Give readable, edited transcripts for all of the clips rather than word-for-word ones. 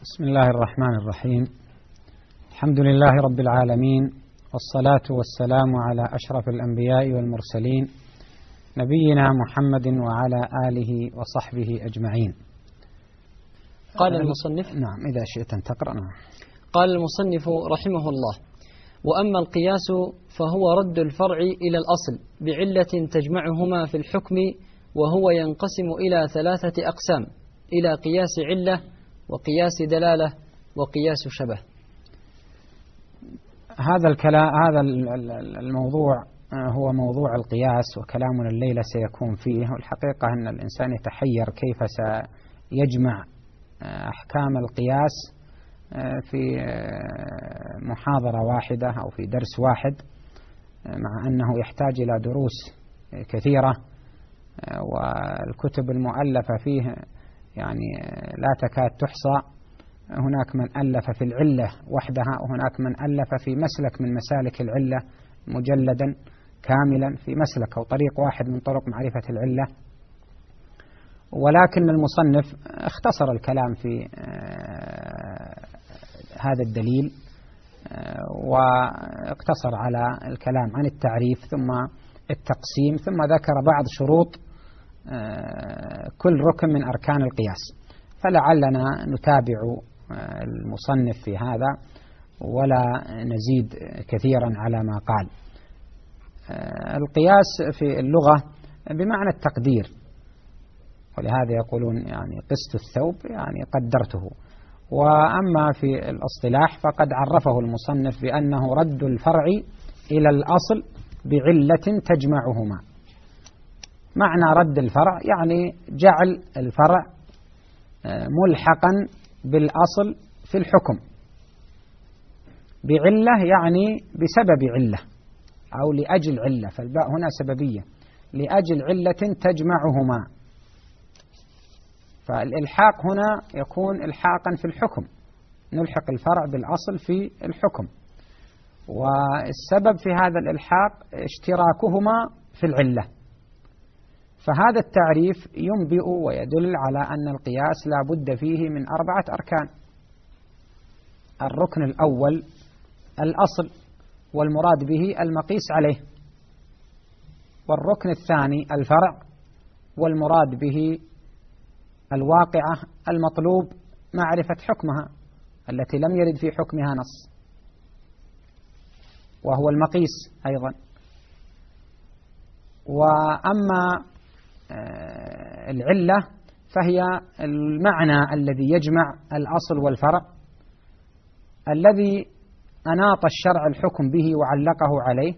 بسم الله الرحمن الرحيم. الحمد لله رب العالمين، والصلاة والسلام على أشرف الأنبياء والمرسلين نبينا محمد وعلى آله وصحبه أجمعين. قال المصنف نعم، إذا شئت أن تقرأ. نعم. قال المصنف رحمه الله: وأما القياس فهو رد الفرع إلى الأصل بعلة تجمعهما في الحكم، وهو ينقسم إلى 3 أقسام: إلى قياس علة، وقياس دلالة، وقياس شبه. هذا الموضوع هو موضوع القياس، وكلامنا الليلة سيكون فيه. والحقيقة أن الإنسان يتحير كيف سيجمع أحكام القياس في محاضرة واحدة أو في درس واحد، مع أنه يحتاج إلى دروس كثيرة، والكتب المؤلفة فيه يعني لا تكاد تحصى. هناك من ألف في العلة وحدها، وهناك من ألف في مسلك من مسالك العلة مجلدا كاملا في مسلك أو طريق واحد من طرق معرفة العلة. ولكن المصنف اختصر الكلام في هذا الدليل، واقتصر على الكلام عن التعريف ثم التقسيم، ثم ذكر بعض شروط كل ركن من أركان القياس. فلعلنا نتابع المصنف في هذا ولا نزيد كثيرا على ما قال. القياس في اللغة بمعنى التقدير، ولهذا يقولون يعني قست الثوب يعني قدرته. وأما في الاصطلاح فقد عرفه المصنف بأنه رد الفرع إلى الأصل بعلة تجمعهما. معنى رد الفرع يعني جعل الفرع ملحقا بالأصل في الحكم. بعلة يعني بسبب علة أو لأجل علة، فالباء هنا سببية، لأجل علة تجمعهما. فالإلحاق هنا يكون إلحاقا في الحكم، نلحق الفرع بالأصل في الحكم، والسبب في هذا الإلحاق اشتراكهما في العلة. فهذا التعريف ينبئ ويدل على أن القياس لا بد فيه من 4 أركان. الركن الأول الأصل، والمراد به المقيس عليه. والركن الثاني الفرع، والمراد به الواقعة المطلوب معرفة حكمها التي لم يرد في حكمها نص، وهو المقيس أيضا. وأما العلة فهي المعنى الذي يجمع الأصل والفرع، الذي أناط الشرع الحكم به وعلقه عليه.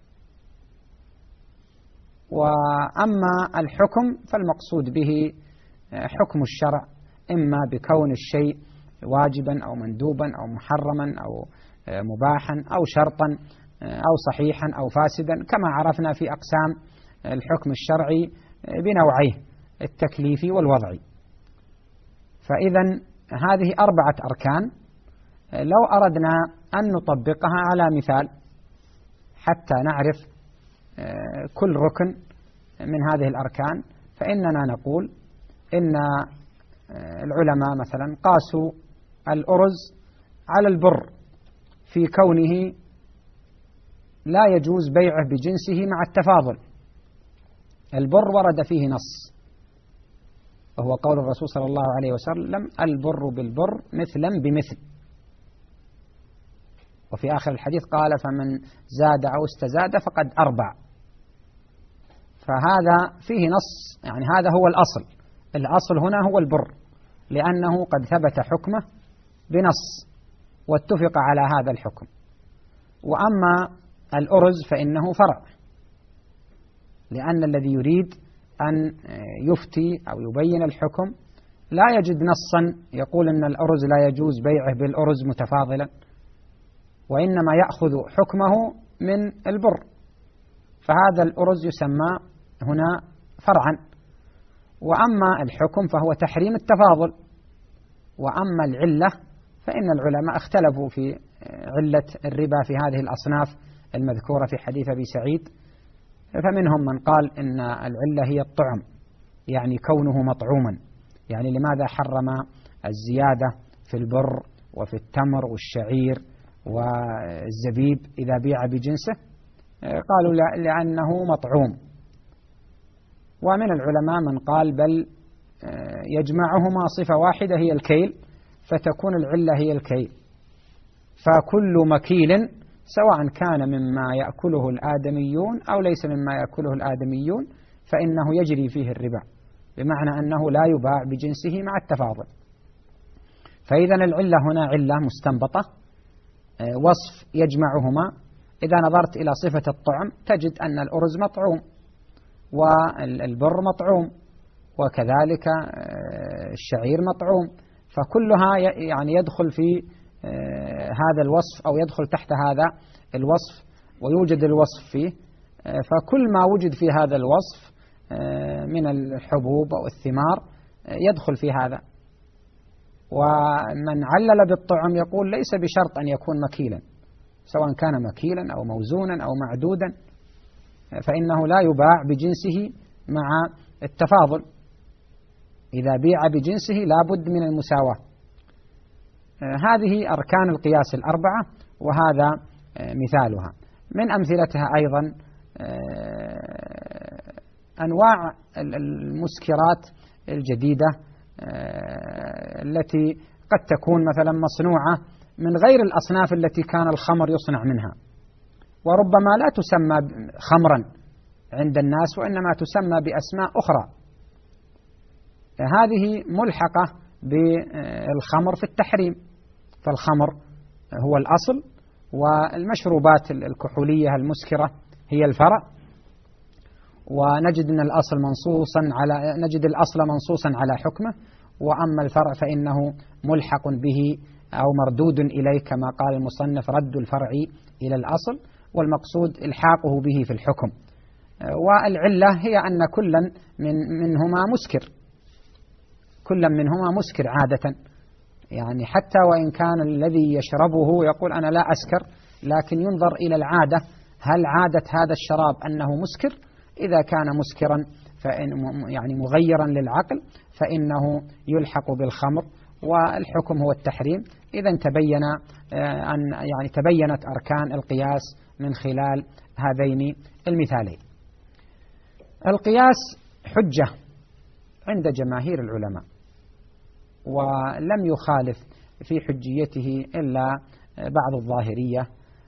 وأما الحكم فالمقصود به حكم الشرع، إما بكون الشيء واجبا أو مندوبا أو محرما أو مباحا أو شرطا أو صحيحا أو فاسدا، كما عرفنا في أقسام الحكم الشرعي بنوعيه التكليفي والوضعي. فإذا هذه 4 أركان. لو أردنا أن نطبقها على مثال حتى نعرف كل ركن من هذه الأركان، فإننا نقول إن العلماء مثلا قاسوا الأرز على البر في كونه لا يجوز بيعه بجنسه مع التفاضل. البر ورد فيه نص، وهو قول الرسول صلى الله عليه وسلم: البر بالبر مثلا بمثل. وفي آخر الحديث قال: فمن زاد أو استزاد فقد أربع. فهذا فيه نص، يعني هذا هو الأصل. الأصل هنا هو البر، لأنه قد ثبت حكمه بنص واتفق على هذا الحكم. وأما الأرز فإنه فرع، لأن الذي يريد أن يفتي أو يبين الحكم لا يجد نصا يقول أن الأرز لا يجوز بيعه بالأرز متفاضلا، وإنما يأخذ حكمه من البر. فهذا الأرز يسمى هنا فرعا. وأما الحكم فهو تحريم التفاضل. وأما العلة فإن العلماء اختلفوا في علة الربا في هذه الأصناف المذكورة في حديث أبي سعيد. فمنهم من قال إن العلة هي الطعم، يعني كونه مطعوما. يعني لماذا حرم الزيادة في في البر وفي التمر والشعير والزبيب إذا بيع بجنسه؟ قالوا لأنه مطعوم. ومن العلماء من قال بل يجمعهما صفة واحدة هي الكيل، فتكون العلة هي الكيل. فكل مكيل سواء كان مما يأكله الآدميون أو ليس مما يأكله الآدميون فإنه يجري فيه الربا، بمعنى أنه لا يباع بجنسه مع التفاضل. فإذا العلة هنا علة مستنبطة، وصف يجمعهما. إذا نظرت إلى صفة الطعم تجد أن الأرز مطعوم والبر مطعوم وكذلك الشعير مطعوم، فكلها يعني يدخل في هذا الوصف أو يدخل تحت هذا الوصف ويوجد الوصف فيه. فكل ما وجد في هذا الوصف من الحبوب أو الثمار يدخل في هذا. ومن علل بالطعم يقول ليس بشرط أن يكون مكيلا، سواء كان مكيلا أو موزونا أو معدودا، فإنه لا يباع بجنسه مع التفاضل. إذا بيع بجنسه لا بد من المساواة. هذه أركان القياس الأربعة وهذا مثالها. من أمثلتها أيضا أنواع المسكرات الجديدة التي قد تكون مثلا مصنوعة من غير الأصناف التي كان الخمر يصنع منها، وربما لا تسمى خمرا عند الناس وإنما تسمى بأسماء أخرى. هذه ملحقة بالخمر في التحريم، فالخمر هو الأصل والمشروبات الكحولية المسكرة هي الفرع، ونجد أن الأصل نجد الأصل منصوصا على حكمه، وأما الفرع فإنه ملحق به أو مردود إليه كما قال المصنف رد الفرع إلى الأصل، والمقصود إلحاقه به في الحكم. والعلة هي أن كلا منهما مسكر، كلا منهما مسكر عادة، يعني حتى وإن كان الذي يشربه يقول أنا لا أسكر، لكن ينظر إلى العادة، هل عادة هذا الشراب أنه مسكر؟ إذا كان مسكرا يعني مغيرا للعقل فإنه يلحق بالخمر، والحكم هو التحريم. إذا تبينت أركان القياس من خلال هذين المثالين. القياس حجة عند جماهير العلماء، ولم يخالف في حجيته إلا بعض الظاهرية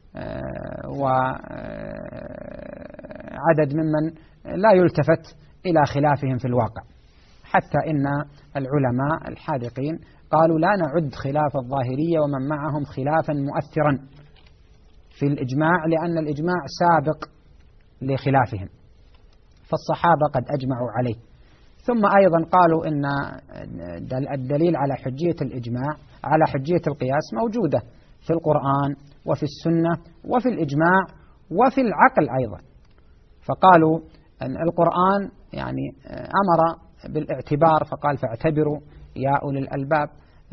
وعدد ممن لا يلتفت إلى خلافهم في الواقع، حتى إن العلماء الحاذقين قالوا لا نعد خلاف الظاهرية ومن معهم خلافا مؤثرا في الإجماع، لأن الإجماع سابق لخلافهم، فالصحابة قد أجمعوا عليه. ثم أيضا قالوا إن الدليل على حجية الإجماع على حجية القياس موجودة في القرآن وفي السنة وفي الإجماع وفي العقل أيضا. فقالوا أن القرآن يعني أمر بالاعتبار، فقال فاعتبروا يا أولي الألباب،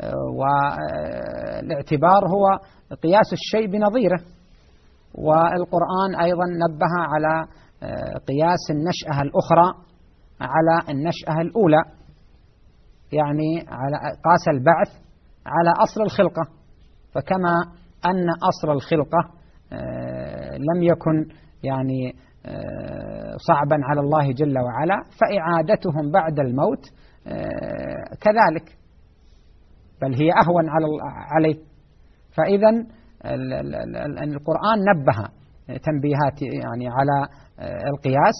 والاعتبار هو قياس الشيء بنظيره. والقرآن أيضا نبه على قياس النشأة الأخرى على النشأة الأولى، يعني على قاس البعث على أصل الخلقة. فكما أن أصل الخلقة لم يكن يعني صعبا على الله جل وعلا، فإعادتهم بعد الموت كذلك، بل هي أهون عليه. فإذا القرآن نبه تنبيهات يعني على القياس،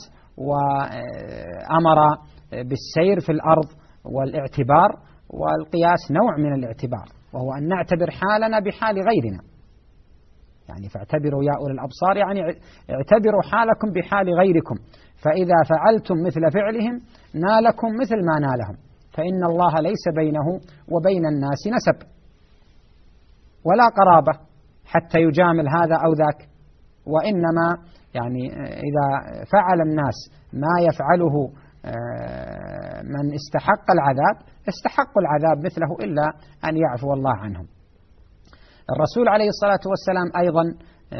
وأمر بالسير في الأرض والاعتبار، والقياس نوع من الاعتبار، وهو أن نعتبر حالنا بحال غيرنا. يعني فاعتبروا يا أولي الأبصار، يعني اعتبروا حالكم بحال غيركم، فإذا فعلتم مثل فعلهم نالكم مثل ما نالهم، فإن الله ليس بينه وبين الناس نسب ولا قرابة حتى يجامل هذا أو ذاك، وإنما يعني إذا فعل الناس ما يفعله من استحق العذاب استحقوا العذاب مثله، إلا أن يعفو الله عنهم. الرسول عليه الصلاة والسلام أيضا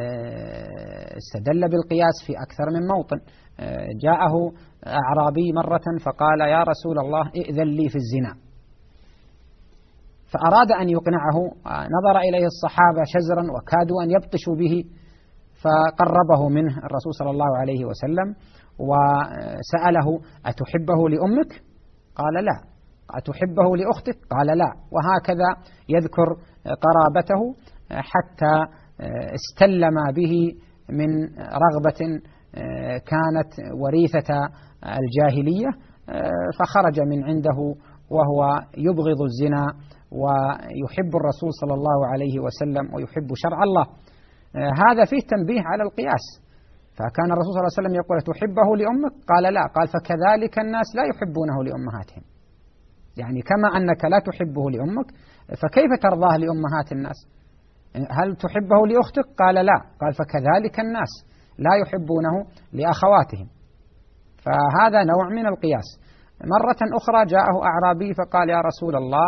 استدل بالقياس في أكثر من موطن. جاءه أعرابي مرة فقال يا رسول الله ائذن لي في الزنا، فأراد أن يقنعه، نظر إليه الصحابة شزرا وكادوا أن يبطشوا به، فقربه منه الرسول صلى الله عليه وسلم وسأله: أتحبه لأمك؟ قال لا. أتحبه لأختك؟ قال لا. وهكذا يذكر قرابته حتى استلم به من رغبة كانت وريثة الجاهلية، فخرج من عنده وهو يبغض الزنا ويحب الرسول صلى الله عليه وسلم ويحب شرع الله. هذا فيه تنبيه على القياس. فكان الرسول صلى الله عليه وسلم يقول: تحبه لأمك؟ قال لا. قال: فكذلك الناس لا يحبونه لأمهاتهم. يعني كما أنك لا تحبه لأمك فكيف ترضاه لأمهات الناس؟ هل تحبه لأختك؟ قال لا. قال: فكذلك الناس لا يحبونه لأخواتهم. فهذا نوع من القياس. مرة أخرى جاءه أعرابي فقال: يا رسول الله،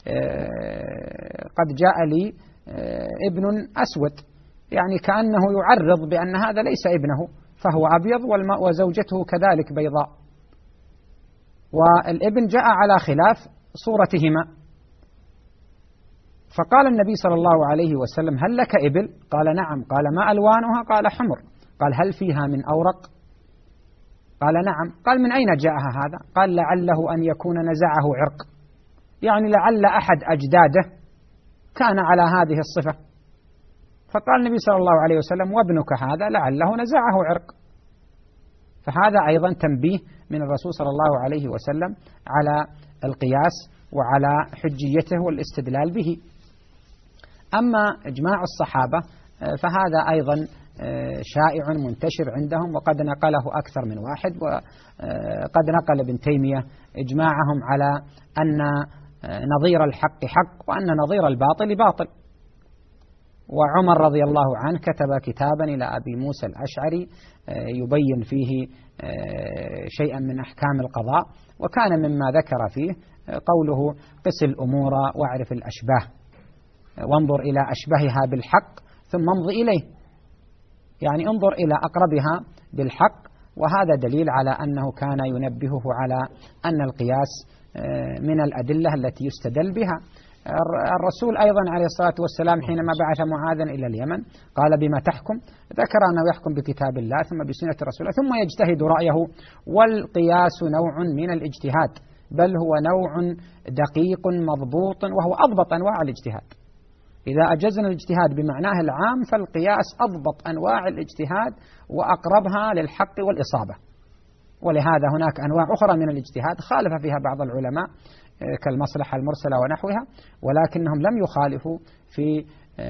قد جاء لي ابن أسود، يعني كأنه يعرض بأن هذا ليس ابنه، فهو أبيض وزوجته كذلك بيضاء، والابن جاء على خلاف صورتهما. فقال النبي صلى الله عليه وسلم: هل لك إبل؟ قال: نعم. قال: ما ألوانها؟ قال: حمر. قال: هل فيها من أورق؟ قال: نعم. قال: من أين جاءها هذا؟ قال: لعله أن يكون نزعه عرق، يعني لعل أحد أجداده كان على هذه الصفة. فقال النبي صلى الله عليه وسلم: وابنك هذا لعله نزعه عرق. فهذا أيضا تنبيه من الرسول صلى الله عليه وسلم على القياس وعلى حجيته والاستدلال به. أما إجماع الصحابة فهذا أيضا شائع منتشر عندهم، وقد نقله أكثر من واحد، وقد نقل ابن تيمية إجماعهم على أن نظير الحق حق وأن نظير الباطل باطل. وعمر رضي الله عنه كتب كتابا إلى أبي موسى الأشعري يبين فيه شيئا من أحكام القضاء، وكان مما ذكر فيه قوله: قس الأمور واعرف الأشباه، وانظر إلى أشبهها بالحق ثم امض إليه، يعني انظر إلى أقربها بالحق. وهذا دليل على أنه كان ينبهه على أن القياس من الأدلة التي يستدل بها. الرسول أيضا عليه الصلاة والسلام حينما بعث معاذا إلى اليمن قال: بما تحكم؟ ذكر أنه يحكم بكتاب الله ثم بسنة رسوله ثم يجتهد رأيه. والقياس نوع من الاجتهاد، بل هو نوع دقيق مضبوط، وهو أضبط أنواع الاجتهاد. إذا أجزنا الاجتهاد بمعناه العام فالقياس أضبط أنواع الاجتهاد وأقربها للحق والإصابة. ولهذا هناك أنواع أخرى من الاجتهاد خالف فيها بعض العلماء كالمصلحة المرسلة ونحوها، ولكنهم لم يخالفوا في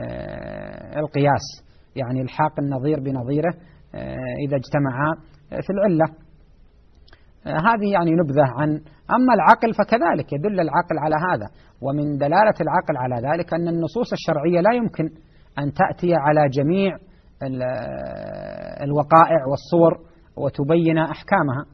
القياس، يعني الحاق النظير بنظيره إذا اجتمعا في العلة. هذه يعني نبذة عن. أما العقل فكذلك يدل العقل على هذا، ومن دلالة العقل على ذلك أن النصوص الشرعية لا يمكن أن تأتي على جميع الوقائع والصور وتبين أحكامها.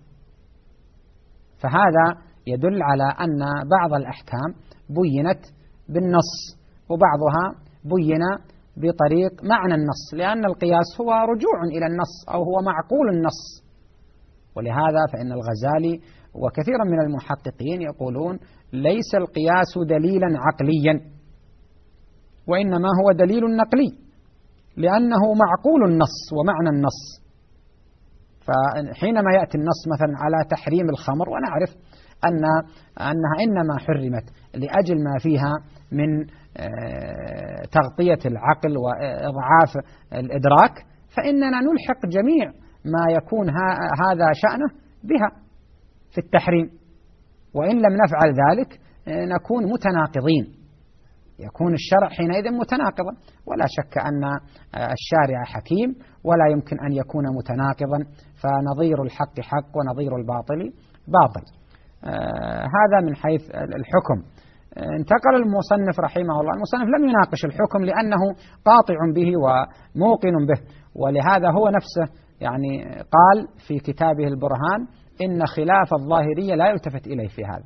فهذا يدل على أن بعض الأحكام بينت بالنص وبعضها بين بطريق معنى النص، لأن القياس هو رجوع إلى النص أو هو معقول النص. ولهذا فإن الغزالي وكثيرا من المحققين يقولون: ليس القياس دليلا عقليا، وإنما هو دليل نقلي، لأنه معقول النص ومعنى النص. فحينما يأتي النص مثلا على تحريم الخمر، ونعرف أنها إنما حرمت لأجل ما فيها من تغطية العقل وإضعاف الإدراك، فإننا نلحق جميع ما يكون هذا شأنه بها في التحريم، وإن لم نفعل ذلك نكون متناقضين، يكون الشرع حينئذ متناقضا. ولا شك أن الشارع حكيم ولا يمكن أن يكون متناقضا، فنظير الحق حق ونظير الباطل باطل. هذا من حيث الحكم. انتقل المصنف رحمه الله، المصنف لم يناقش الحكم لأنه قاطع به وموقن به، ولهذا هو نفسه يعني قال في كتابه البرهان: إن خلاف الظاهرية لا يلتفت إليه في هذا.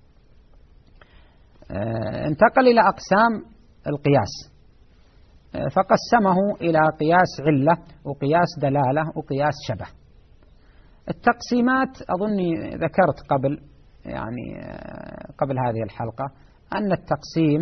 انتقل إلى أقسام القياس، فقسمه إلى قياس علة وقياس دلالة وقياس شبه. التقسيمات أظني ذكرت قبل هذه الحلقة أن التقسيم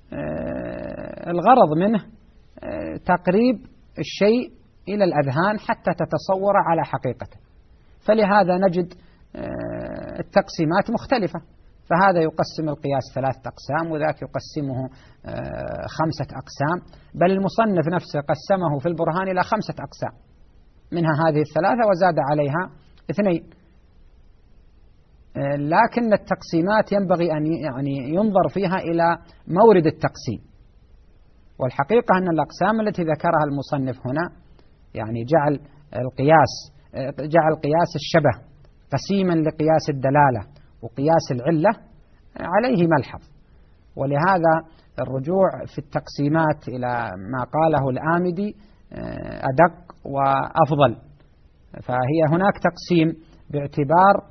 الغرض منه تقريب الشيء إلى الأذهان حتى تتصور على حقيقته، فلهذا نجد التقسيمات مختلفة، فهذا يقسم القياس 3 أقسام وذاك يقسمه 5 أقسام، بل المصنف نفسه قسمه في البرهان إلى 5 أقسام، منها هذه 3 وزاد عليها 2. لكن التقسيمات ينبغي أن ينظر فيها إلى مورد التقسيم، والحقيقة أن الأقسام التي ذكرها المصنف هنا جعل قياس الشبه قسيما لقياس الدلالة وقياس العلة عليه ملحظ، ولهذا الرجوع في التقسيمات إلى ما قاله الآمدي أدق وأفضل. فهي هناك تقسيم باعتبار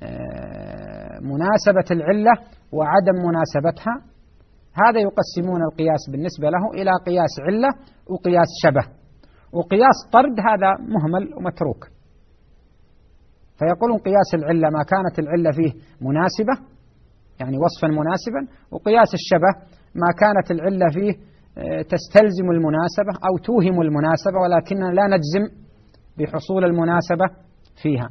مناسبة العلة وعدم مناسبتها، هذا يقسمون القياس بالنسبة له إلى قياس علة وقياس شبه، وقياس طرد هذا مهمل ومتروك. فيقولون قياس العلة ما كانت العلة فيه مناسبة يعني وصفا مناسبا، وقياس الشبه ما كانت العلة فيه تستلزم المناسبة أو توهم المناسبة ولكننا لا نجزم بحصول المناسبة فيها.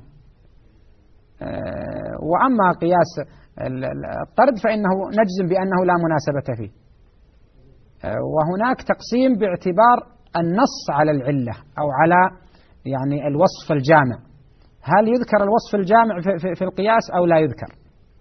وأما قياس الطرد فإنه نجزم بأنه لا مناسبة فيه. وهناك تقسيم باعتبار النص على العلة أو على الوصف الجامع، هل يذكر الوصف الجامع في القياس أو لا يذكر؟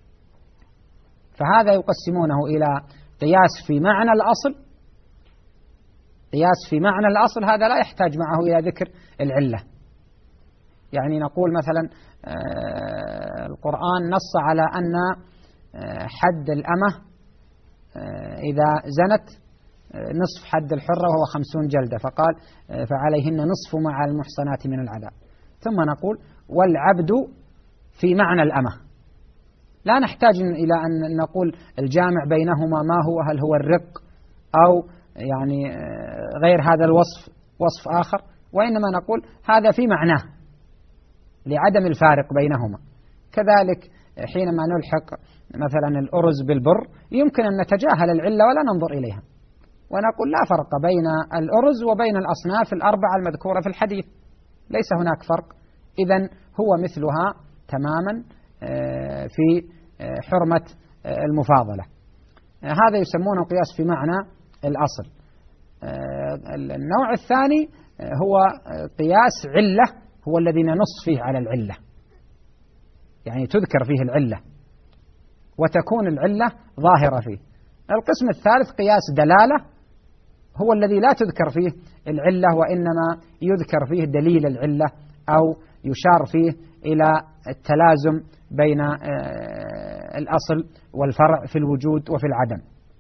فهذا يقسمونه إلى قياس في معنى الأصل. قياس في معنى الأصل هذا لا يحتاج معه إلى ذكر العلة، نقول مثلا القرآن نص على أن حد الأمة إذا زنت نصف حد الحرة وهو 50 جلدة، فقال فعليهن نصف مع المحصنات من العذاب. ثم نقول والعبد في معنى الأمة، لا نحتاج إلى أن نقول الجامع بينهما ما هو، هل هو الرق أو غير هذا الوصف وصف آخر، وإنما نقول هذا في معناه لعدم الفارق بينهما. كذلك حينما نلحق مثلا الأرز بالبر يمكن أن نتجاهل العلة ولا ننظر إليها ونقول لا فرق بين الأرز وبين الأصناف الأربعة المذكورة في الحديث، ليس هناك فرق، إذن هو مثلها تماما في حرمة المفاضلة. هذا يسمونه قياس في معنى الأصل. النوع الثاني هو قياس علة، هو الذي ننص فيه على العلة، تذكر فيه العلة وتكون العلة ظاهرة فيه. القسم الثالث قياس دلالة، هو الذي لا تذكر فيه العلة وإنما يذكر فيه دليل العلة أو يشار فيه إلى التلازم بين الأصل والفرع في الوجود وفي العدم.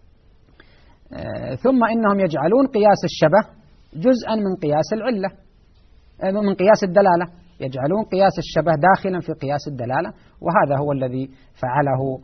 ثم إنهم يجعلون قياس الشبه جزءا من قياس العلة، من قياس الدلالة، يجعلون قياس الشبه داخلا في قياس الدلالة، وهذا هو الذي فعله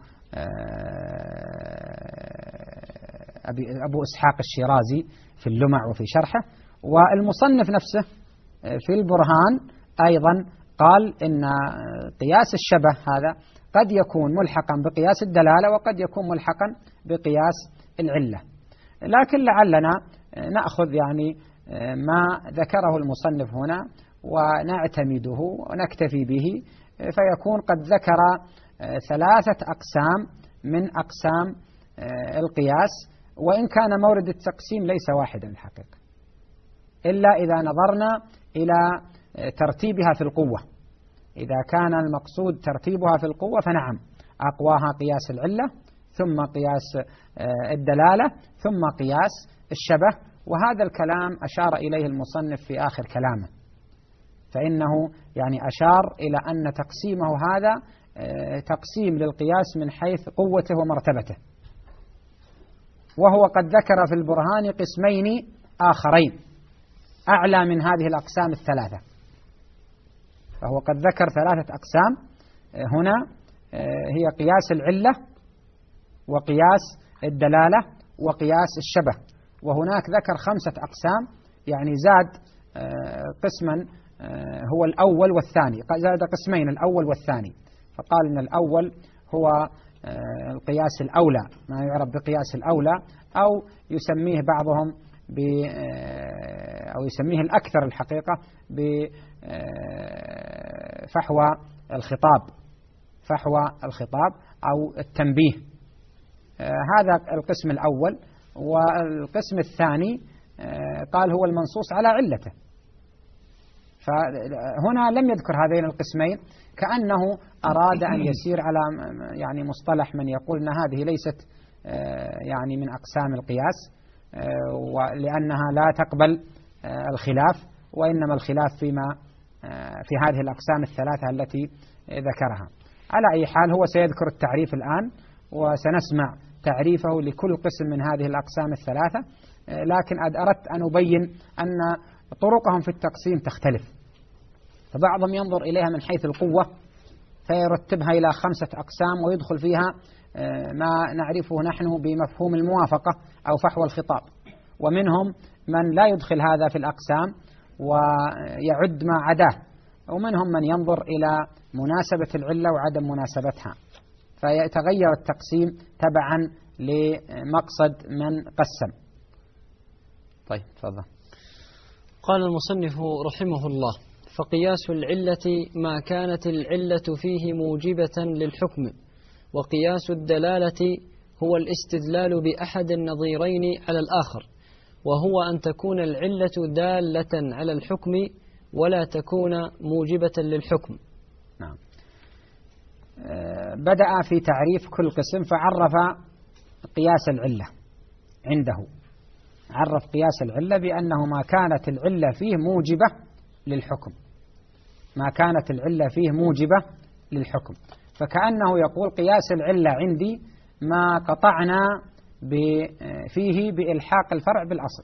أبو إسحاق الشيرازي في اللمع وفي شرحه، والمصنف نفسه في البرهان أيضا قال إن قياس الشبه هذا قد يكون ملحقا بقياس الدلالة وقد يكون ملحقا بقياس العلة، لكن لعلنا نأخذ ما ذكره المصنف هنا ونعتمده ونكتفي به، فيكون قد ذكر 3 أقسام من أقسام القياس، وإن كان مورد التقسيم ليس واحدا الحقيقة، إلا إذا نظرنا إلى ترتيبها في القوة. إذا كان المقصود ترتيبها في القوة فنعم، أقواها قياس العلة ثم قياس الدلالة ثم قياس الشبه، وهذا الكلام أشار إليه المصنف في آخر كلامه، فإنه أشار إلى أن تقسيمه هذا تقسيم للقياس من حيث قوته ومرتبته، وهو قد ذكر في البرهان قسمين آخرين أعلى من هذه الأقسام ال3، فهو قد ذكر 3 أقسام هنا، هي قياس العلة وقياس الدلالة وقياس الشبه، وهناك ذكر 5 أقسام، زاد قسما هو الأول والثاني، زاد قسمين الأول والثاني، فقال إن الأول هو القياس الأولى، ما يعرف بقياس الأولى، أو يسميه بعضهم أو يسميه الأكثر الحقيقة بفحوى الخطاب أو التنبيه. هذا القسم الأول. والقسم الثاني قال هو المنصوص على علته. فهنا لم يذكر هذين القسمين، كأنه أراد أن يسير على يعني مصطلح من يقول أن هذه ليست يعني من أقسام القياس، لأنها لا تقبل الخلاف، وإنما الخلاف في هذه الأقسام الثلاثة التي ذكرها. على أي حال هو سيذكر التعريف الآن، وسنسمع تعريفه لكل قسم من هذه الأقسام الثلاثة، لكن أردت أن أبين أن طرقهم في التقسيم تختلف. فبعضهم ينظر إليها من حيث القوة فيرتبها إلى 5 أقسام ويدخل فيها ما نعرفه نحن بمفهوم الموافقة أو فحوى الخطاب، ومنهم من لا يدخل هذا في الأقسام ويعد ما عداه، ومنهم من ينظر إلى مناسبة العلة وعدم مناسبتها، فيتغير التقسيم تبعا لمقصد من قسم. طيب تفضل. قال المصنف رحمه الله: فقياس العلة ما كانت العلة فيه موجبة للحكم، وقياس الدلالة هو الاستدلال بأحد النظيرين على الآخر، وهو أن تكون العلة دالة على الحكم ولا تكون موجبة للحكم. نعم. بدأ في تعريف كل قسم فعرف قياس العلة عنده. عرف قياس العلة بأنه ما كانت العلة فيه موجبة للحكم، ما كانت العلة فيه موجبة للحكم. فكأنه يقول قياس العلة عندي ما قطعنا فيه بإلحاق الفرع بالأصل،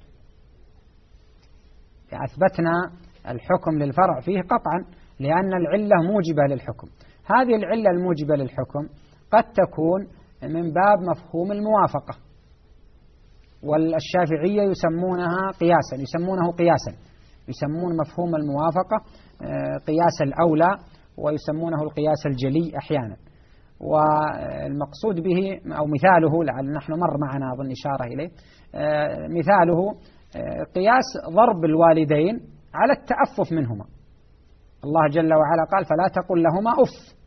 أثبتنا الحكم للفرع فيه قطعا لأن العلة موجبة للحكم. هذه العلة الموجبة للحكم قد تكون من باب مفهوم الموافقة، والشافعية يسمونه قياسا، يسمون مفهوم الموافقة قياس الأولى، ويسمونه القياس الجلي أحيانا. والمقصود به أو مثاله، لعل نحن مر معنا أظن إشارة إليه، مثاله قياس ضرب الوالدين على التأفف منهما. الله جل وعلا قال: فلا تقل لهما أف.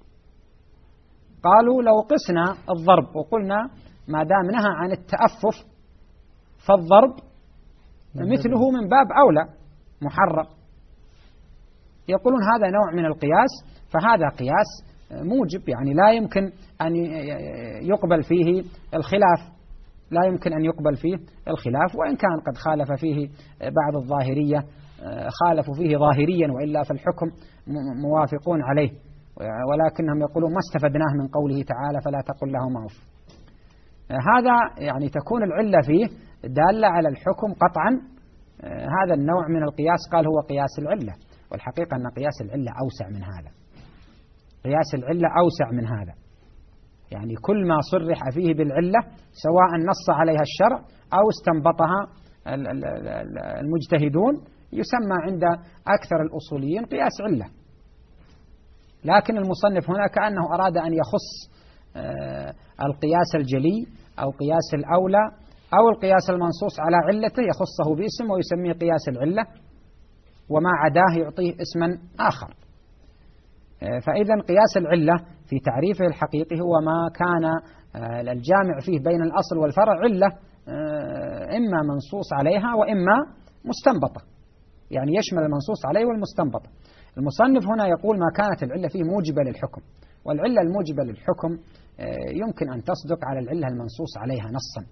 قالوا لو قسنا الضرب وقلنا ما دام نهى عن التأفف فالضرب مثله من باب أولى محرم. يقولون هذا نوع من القياس، فهذا قياس موجب، يعني لا يمكن أن يقبل فيه الخلاف، لا يمكن أن يقبل فيه الخلاف، وإن كان قد خالف فيه بعض الظاهرية، خالفوا فيه ظاهريا، وإلا في الحكم موافقون عليه، ولكنهم يقولون ما استفدناه من قوله تعالى فلا تقل لهما أف. هذا يعني تكون العلة فيه دالة على الحكم قطعا. هذا النوع من القياس قال هو قياس العلة، والحقيقة أن قياس العلة أوسع من هذا. قياس العلة أوسع من هذا، يعني كل ما صرح فيه بالعلة سواء نص عليها الشرع أو استنبطها المجتهدون يسمى عند أكثر الأصوليين قياس علة. لكن المصنف هنا كأنه أراد أن يخص القياس الجلي أو قياس الأولى أو القياس المنصوص على علته، يخصه باسم ويسميه قياس العلة، وما عداه يعطيه اسما آخر. فإذا قياس العلة في تعريفه الحقيقي هو ما كان الجامع فيه بين الأصل والفرع علة، إما منصوص عليها وإما مستنبطة، يعني يشمل المنصوص عليه والمستنبطة. المصنف هنا يقول ما كانت العلة فيه موجبة للحكم، والعلة الموجبة للحكم يمكن أن تصدق على العلة المنصوص عليها نصا،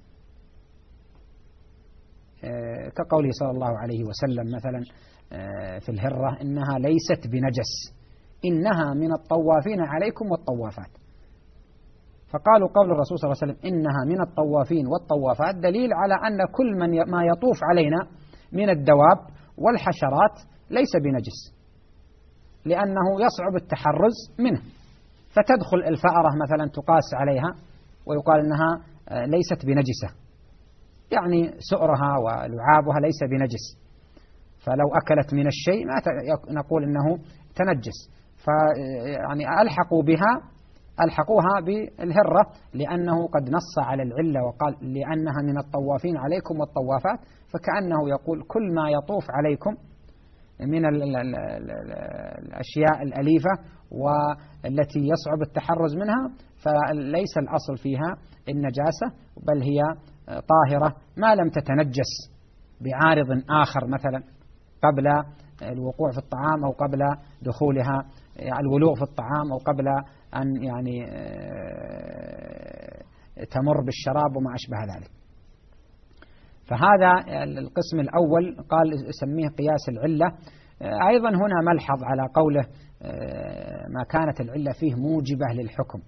كقوله صلى الله عليه وسلم مثلا في الهرة: إنها ليست بنجس إنها من الطوافين عليكم والطوافات. فقالوا قول الرسول صلى الله عليه وسلم إنها من الطوافين والطوافات دليل على أن كل ما يطوف علينا من الدواب والحشرات ليس بنجس، لأنه يصعب التحرز منه. فتدخل الفأرة مثلا تقاس عليها ويقال أنها ليست بنجسة، يعني سؤرها ولعابها ليس بنجس، فلو أكلت من الشيء ما نقول أنه تنجس. فيعني ألحقوا بها ألحقوها بالهرة لأنه قد نص على العلة وقال لأنها من الطوافين عليكم والطوافات، فكأنه يقول كل ما يطوف عليكم من الأشياء الأليفة والتي يصعب التحرز منها فليس الأصل فيها النجاسة، بل هي طاهرة ما لم تتنجس بعارض آخر مثلا قبل الوقوع في الطعام أو قبل دخولها الولوغ في الطعام أو قبل أن يعني تمر بالشراب وما أشبه ذلك. فهذا القسم الأول قال سميه قياس العلة. أيضا هنا ملحظ على قوله ما كانت العلة فيه موجبة للحكم.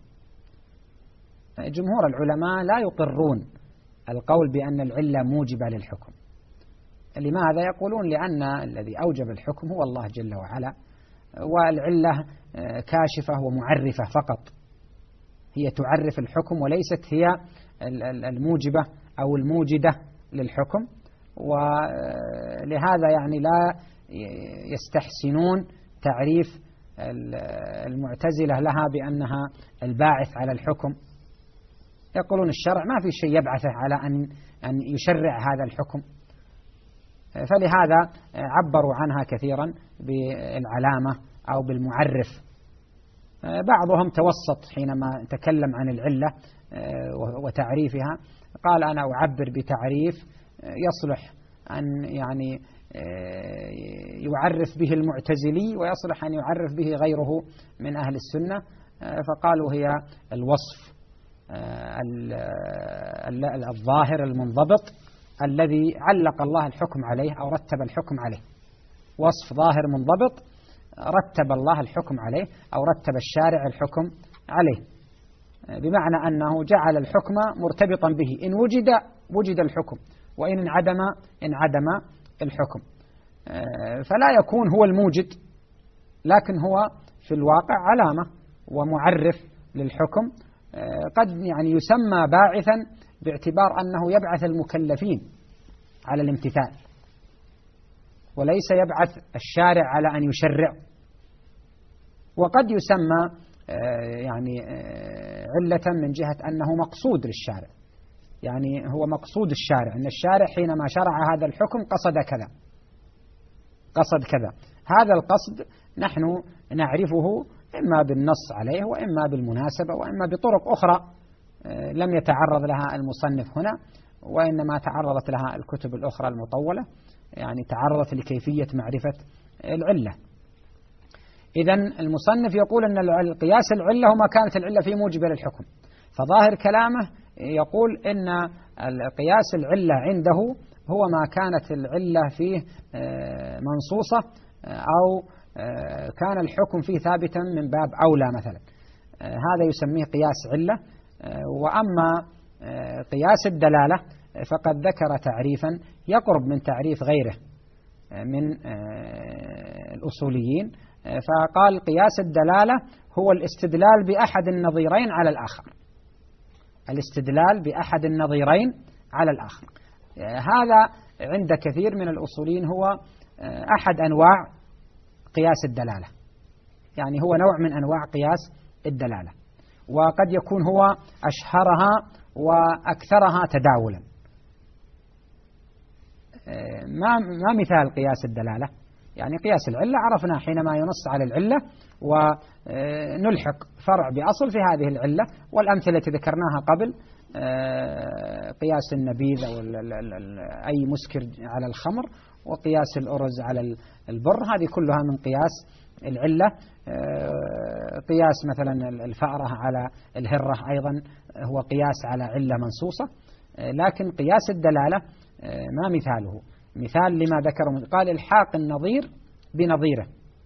جمهور العلماء لا يقرون القول بأن العلة موجبة للحكم. لماذا؟ يقولون لأن الذي أوجب الحكم هو الله جل وعلا، والعلة كاشفة ومعرفة فقط، هي تعرف الحكم وليست هي الموجبة أو الموجدة للحكم. ولهذا يعني لا يستحسنون تعريف المعتزلة لها بأنها الباعث على الحكم. يقولون الشرع ما في شيء يبعثه على أن يشرع هذا الحكم، فلهذا عبروا عنها كثيرا بالعلامة أو بالمعرف. بعضهم توسط حينما تكلم عن العلة وتعريفها، قال أنا أعبر بتعريف يصلح أن يعني يعرف به المعتزلي ويصلح أن يعرف به غيره من أهل السنة، فقالوا هي الوصف الظاهر المنضبط الذي علق الله الحكم عليه أو رتب الحكم عليه. وصف ظاهر منضبط رتب الله الحكم عليه أو رتب الشارع الحكم عليه، بمعنى أنه جعل الحكم مرتبطا به، إن وجد الحكم، وإن انعدم الحكم. فلا يكون هو الموجد، لكن هو في الواقع علامة ومعرف للحكم، قد يعني يسمى باعثا باعتبار أنه يبعث المكلفين على الامتثال، وليس يبعث الشارع على أن يشرع. وقد يسمى يعني علة من جهة أنه مقصود للشارع، يعني هو مقصود الشارع، أن الشارع حينما شرع هذا الحكم قصد كذا. هذا القصد نحن نعرفه إما بالنص عليه وإما بالمناسبة وإما بطرق أخرى لم يتعرض لها المصنف هنا، وإنما تعرضت لها الكتب الأخرى المطولة، يعني تعرضت لكيفية معرفة العلة. إذن المصنف يقول أن القياس العلة هو ما كانت العلة فيه موجبة للحكم، فظاهر كلامه يقول إن القياس العلة عنده هو ما كانت العلة فيه منصوصة أو كان الحكم فيه ثابتا من باب أولى مثلا، هذا يسميه قياس علة. وأما قياس الدلالة فقد ذكر تعريفا يقرب من تعريف غيره من الأصوليين، فقال قياس الدلالة هو الاستدلال بأحد النظيرين على الآخر، الاستدلال بأحد النظيرين على الآخر. هذا عند كثير من الأصوليين هو أحد أنواع قياس الدلالة، يعني هو نوع من أنواع قياس الدلالة، وقد يكون هو أشهرها وأكثرها تداولا. ما مثال قياس الدلالة؟ يعني قياس العلة عرفنا حينما ينص على العلة ونلحق فرع بأصل في هذه العلة، والأمثلة التي ذكرناها قبل قياس النبيذ أو أي مسكر على الخمر، وقياس الأرز على البر، هذه كلها من قياس العلة. قياس مثلا الفأرة على الهرة أيضا هو قياس على علة منصوصة. لكن قياس الدلالة ما مثاله؟ مثال لما ذكره قال الحاق النظير بنظيره،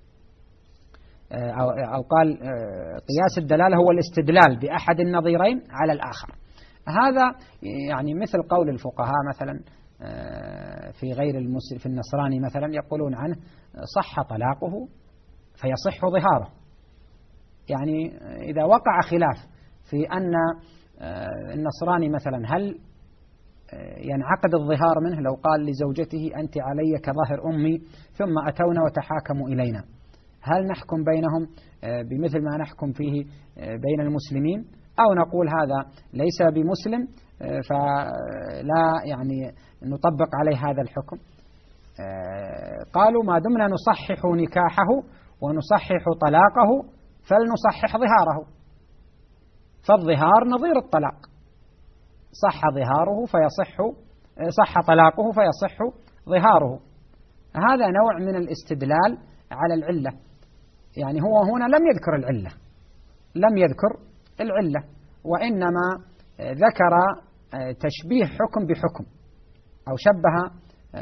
أو قال قياس الدلالة هو الاستدلال بأحد النظيرين على الآخر. هذا يعني مثل قول الفقهاء مثلا في غير المسلم، في النصراني مثلا يقولون عنه صح طلاقه فيصح ظهاره، يعني إذا وقع خلاف في أن النصراني مثلا هل ينعقد الظهار منه لو قال لزوجته أنت علي كظهر أمي ثم أتونا وتحاكموا إلينا، هل نحكم بينهم بمثل ما نحكم فيه بين المسلمين، أو نقول هذا ليس بمسلم فلا يعني نطبق عليه هذا الحكم؟ قالوا ما دمنا نصحح نكاحه ونصحح طلاقه فلنصحح ظهاره، فالظهار نظير الطلاق، صح ظهاره صح طلاقه فيصح ظهاره. هذا نوع من الاستدلال على العلة. يعني هو هنا لم يذكر العلة وإنما ذكر تشبيه حكم بحكم، أو شبه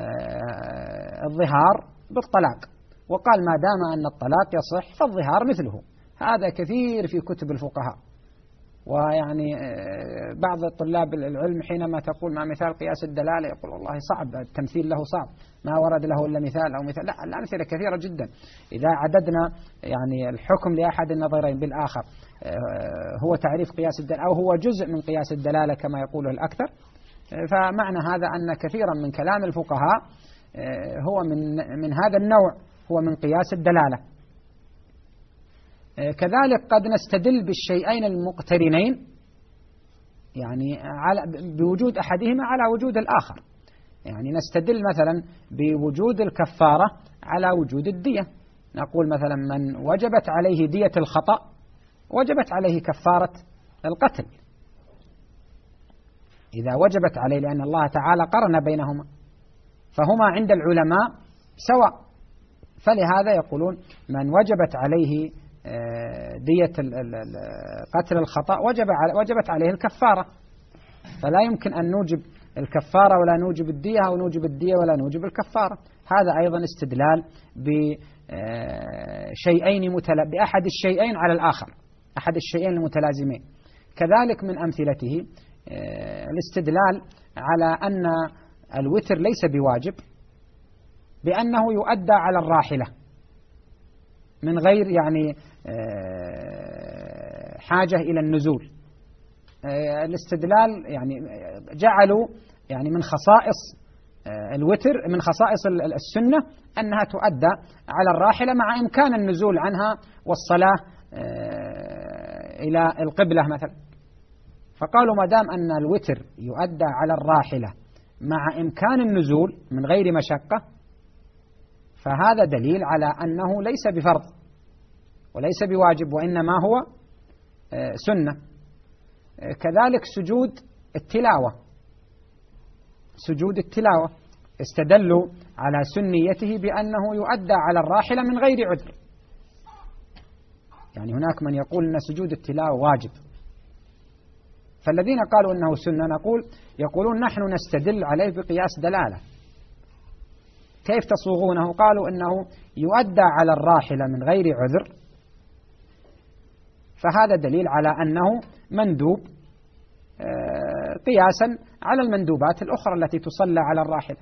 الظهار بالطلاق، وقال ما دام أن الطلاق يصح فالظهار مثله. هذا كثير في كتب الفقهاء. ويعني بعض طلاب العلم حينما تقول ما مثال قياس الدلالة يقول والله صعب، التمثيل له صعب، ما ورد له إلا مثال أو مثال. لا، الأمثلة كثيرة جدا. إذا عددنا يعني الحكم لأحد النظيرين بالآخر هو تعريف قياس الدلالة أو هو جزء من قياس الدلالة كما يقوله الأكثر، فمعنى هذا أن كثيرا من كلام الفقهاء هو من هذا النوع، هو من قياس الدلالة. كذلك قد نستدل بالشيئين المقترنين، يعني بوجود أحدهما على وجود الآخر. يعني نستدل مثلا بوجود الكفارة على وجود الدية، نقول مثلا من وجبت عليه دية الخطأ وجبت عليه كفارة القتل، إذا وجبت عليه، لأن الله تعالى قرن بينهما فهما عند العلماء سواء، فلهذا يقولون من وجبت عليه دية قتل الخطأ وجبت عليه الكفارة، فلا يمكن أن نوجب الكفارة ولا نوجب الدية، أو نوجب الدية ولا نوجب الكفارة. هذا أيضا استدلال بأحد الشيئين على الآخر، أحد الشيئين المتلازمين. كذلك من أمثلته الاستدلال على أن الوتر ليس بواجب بأنه يؤدى على الراحلة من غير يعني حاجة إلى النزول. الاستدلال يعني جعلوا يعني من خصائص الوتر، من خصائص السنة أنها تؤدى على الراحلة مع إمكان النزول عنها والصلاة إلى القبلة مثلا. فقالوا ما دام أن الوتر يؤدى على الراحلة مع إمكان النزول من غير مشقة فهذا دليل على أنه ليس بفرض وليس بواجب، وإنما هو سنة. كذلك سجود التلاوة استدلوا على سنيته بأنه يؤدى على الراحلة من غير عذر. يعني هناك من يقول أن سجود التلاوة واجب، فالذين قالوا أنه سنة يقولون نحن نستدل عليه بقياس دلالة. كيف تصوغونه؟ قالوا أنه يؤدى على الراحلة من غير عذر، فهذا دليل على أنه مندوب قياسا على المندوبات الأخرى التي تصلى على الراحلة،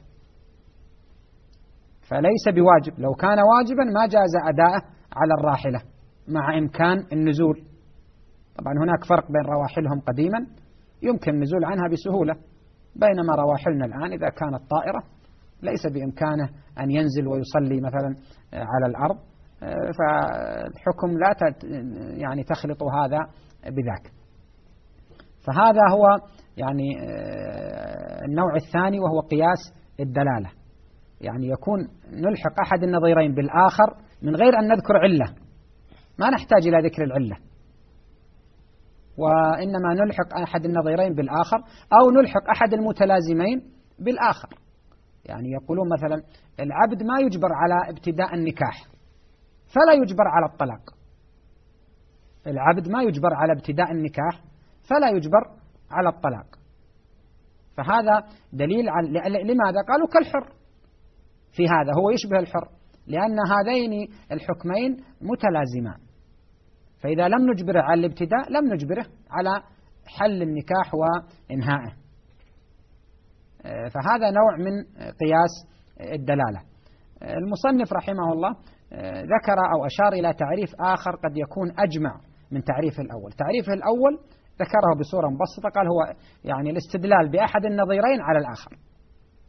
فليس بواجب. لو كان واجبا ما جاز أداءه على الراحلة مع إمكان النزول. طبعا هناك فرق بين رواحلهم قديما يمكن النزول عنها بسهولة، بينما رواحلنا الآن إذا كانت طائرة ليس بإمكانه أن ينزل ويصلي مثلا على الأرض، فالحكم لا يعني تخلط هذا بذاك. فهذا هو يعني النوع الثاني، وهو قياس الدلالة. يعني يكون نلحق أحد النظيرين بالآخر من غير أن نذكر علة، ما نحتاج إلى ذكر العلة، وإنما نلحق أحد النظيرين بالآخر أو نلحق أحد المتلازمين بالآخر. يعني يقولون مثلا العبد ما يجبر على ابتداء النكاح فلا يجبر على الطلاق، العبد ما يجبر على ابتداء النكاح فلا يجبر على الطلاق. فهذا دليل لماذا؟ قالوا كالحر، في هذا هو يشبه الحر، لأن هذين الحكمين متلازمان، فإذا لم نجبره على الابتداء لم نجبره على حل النكاح وإنهائه. فهذا نوع من قياس الدلالة. المصنف رحمه الله ذكر أو أشار إلى تعريف آخر قد يكون أجمع من تعريفه الأول. تعريفه الأول ذكره بصورة مبسطة، قال هو يعني الاستدلال بأحد النظيرين على الآخر،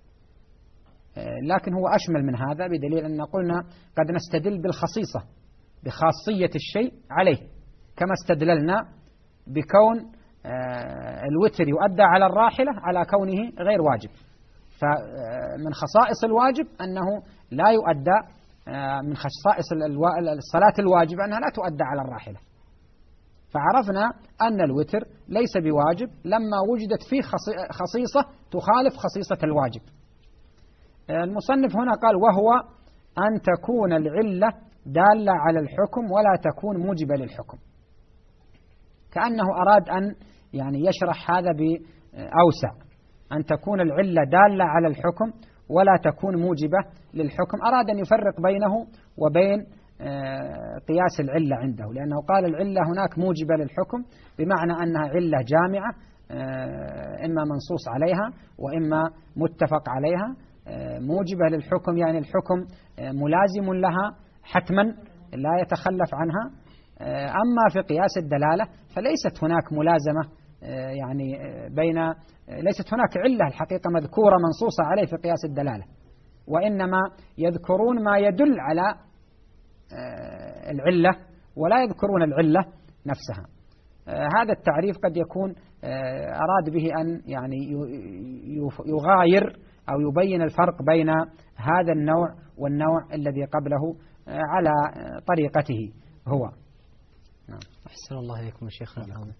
لكن هو أشمل من هذا، بدليل أن قلنا قد نستدل بالخصيصة بخاصية الشيء عليه، كما استدللنا بكون الوتر يؤدى على الراحلة على كونه غير واجب. فمن خصائص الواجب أنه لا يؤدى، من خصائص الصلاة الواجبة أنها لا تؤدى على الراحلة. فعرفنا أن الوتر ليس بواجب لما وجدت فيه خصيصة تخالف خصيصة الواجب. المصنف هنا قال وهو أن تكون العلة دالة على الحكم ولا تكون موجبة للحكم، كأنه أراد أن يعني يشرح هذا بأوسع، أن تكون العلة دالة على الحكم ولا تكون موجبة للحكم. أراد أن يفرق بينه وبين قياس العلة عنده، لأنه قال العلة هناك موجبة للحكم بمعنى أنها علة جامعة، إما منصوص عليها وإما متفق عليها. موجبة للحكم يعني الحكم ملازم لها حتما لا يتخلف عنها. أما في قياس الدلالة فليست هناك ملازمة، يعني ليست هناك علة الحقيقة مذكورة منصوصة عليه في قياس الدلالة، وإنما يذكرون ما يدل على العلة ولا يذكرون العلة نفسها. هذا التعريف قد يكون أراد به أن يعني يغاير أو يبين الفرق بين هذا النوع والنوع الذي قبله على طريقته هو. نعم. أحسن الله إليكم يا شيخنا العظيم.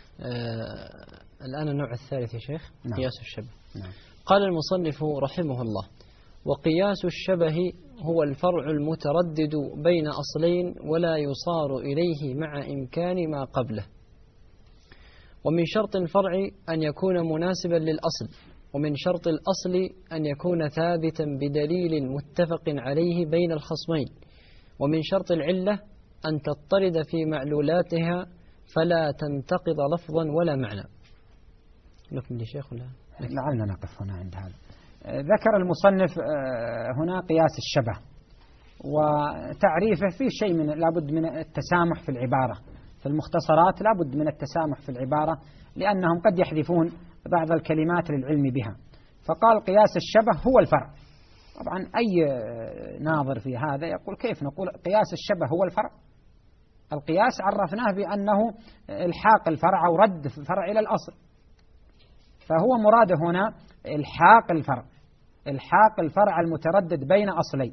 الآن النوع الثالث يا شيخ. نعم. قياس الشبه. نعم. قال المصنف رحمه الله: وقياس الشبه هو الفرع المتردد بين أصلين ولا يصار إليه مع إمكان ما قبله. ومن شرط الفرع أن يكون مناسبا للأصل، ومن شرط الأصل أن يكون ثابتا بدليل متفق عليه بين الخصمين، ومن شرط العلة أن تضطرد في معلولاتها فلا تنتقض لفظا ولا معنى. نكمل شيخ ولا لعلنا نقف هنا عند هذا. ذكر المصنف هنا قياس الشبه، وتعريفه فيه شيء من لابد من التسامح في العبارة. في المختصرات لابد من التسامح في العبارة لأنهم قد يحذفون بعض الكلمات للعلم بها. فقال قياس الشبه هو الفرع. طبعا أي ناظر في هذا يقول كيف نقول قياس الشبه هو الفرع؟ القياس عرفناه بأنه الحاق الفرع أو رد الفرع إلى الأصل، فهو مراد هنا الحاق الفرع، الحاق الفرع المتردد بين أصلين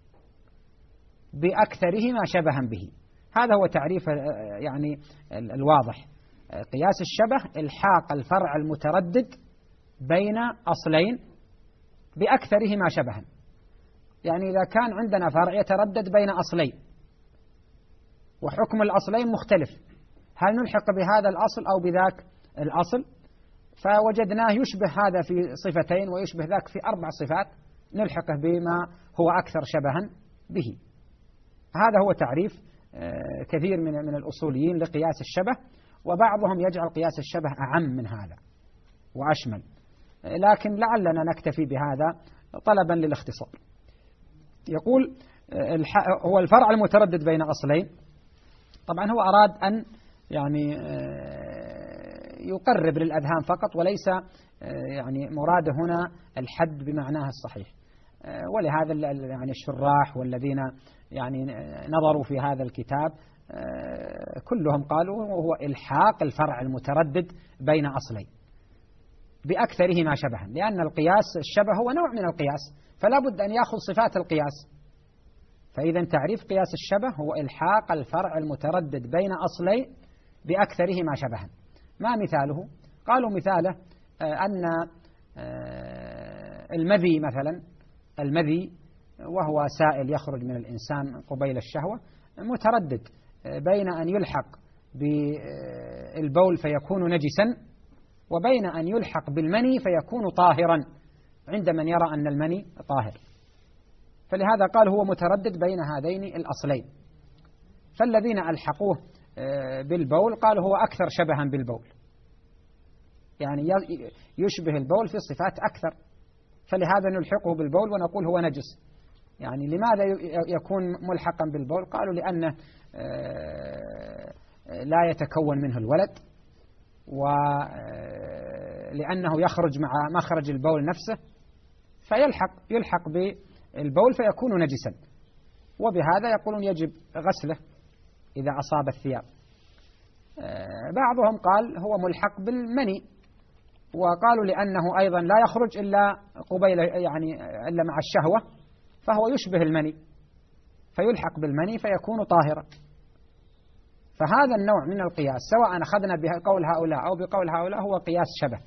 بأكثرهما شبها به. هذا هو تعريف يعني الواضح. قياس الشبه الحاق الفرع المتردد بين أصلين بأكثرهما شبها. يعني إذا كان عندنا فرع يتردد بين أصلين وحكم الأصلين مختلف، هل نلحق بهذا الأصل أو بذاك الأصل؟ فوجدناه يشبه هذا في صفتين ويشبه ذاك في 4 صفات، نلحقه بما هو أكثر شبها به. هذا هو تعريف كثير من الأصوليين لقياس الشبه، وبعضهم يجعل قياس الشبه أعم من هذا وأشمل، لكن لعلنا نكتفي بهذا طلبا للاختصار. يقول هو الفرع المتردد بين أصلين. طبعا هو أراد أن يعني يقرب للأذهان فقط، وليس يعني مراده هنا الحد بمعناه الصحيح. ولهذا يعني الشراح والذين يعني نظروا في هذا الكتاب كلهم قالوا هو إلحاق الفرع المتردد بين أصلين بأكثرهما شبها، لأن القياس الشبه هو نوع من القياس، فلا بد أن يأخذ صفات القياس. فإذا تعريف قياس الشبه هو إلحاق الفرع المتردد بين أصلين بأكثرهما شبها. ما مثاله؟ قالوا مثاله أن المذي مثلا، المذي وهو سائل يخرج من الإنسان قبيل الشهوة متردد بين أن يلحق بالبول فيكون نجسا وبين أن يلحق بالمني فيكون طاهرا عند من يرى أن المني طاهر، فلهذا قال هو متردد بين هذين الأصلين. فالذين ألحقوه بالبول قالوا هو أكثر شبها بالبول، يعني يشبه البول في صفات أكثر، فلهذا نلحقه بالبول ونقول هو نجس. يعني لماذا يكون ملحقا بالبول؟ قالوا لأنه لا يتكون منه الولد، ولأنه يخرج مع مخرج البول نفسه يلحق بالبول فيكون نجسا، وبهذا يقولون يجب غسله إذا أصاب الثياب. بعضهم قال هو ملحق بالمني، وقالوا لأنه أيضا لا يخرج إلا قبيل يعني إلا مع الشهوة، فهو يشبه المني فيلحق بالمني فيكون طاهرا. فهذا النوع من القياس سواء أخذنا بقول هؤلاء أو بقول هؤلاء هو قياس شبه.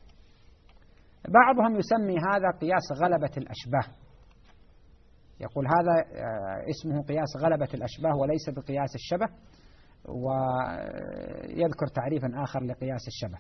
بعضهم يسمي هذا قياس غلبة الأشباه، يقول هذا اسمه قياس غلبة الأشباه وليس بقياس الشبه، ويذكر تعريفا آخر لقياس الشبه.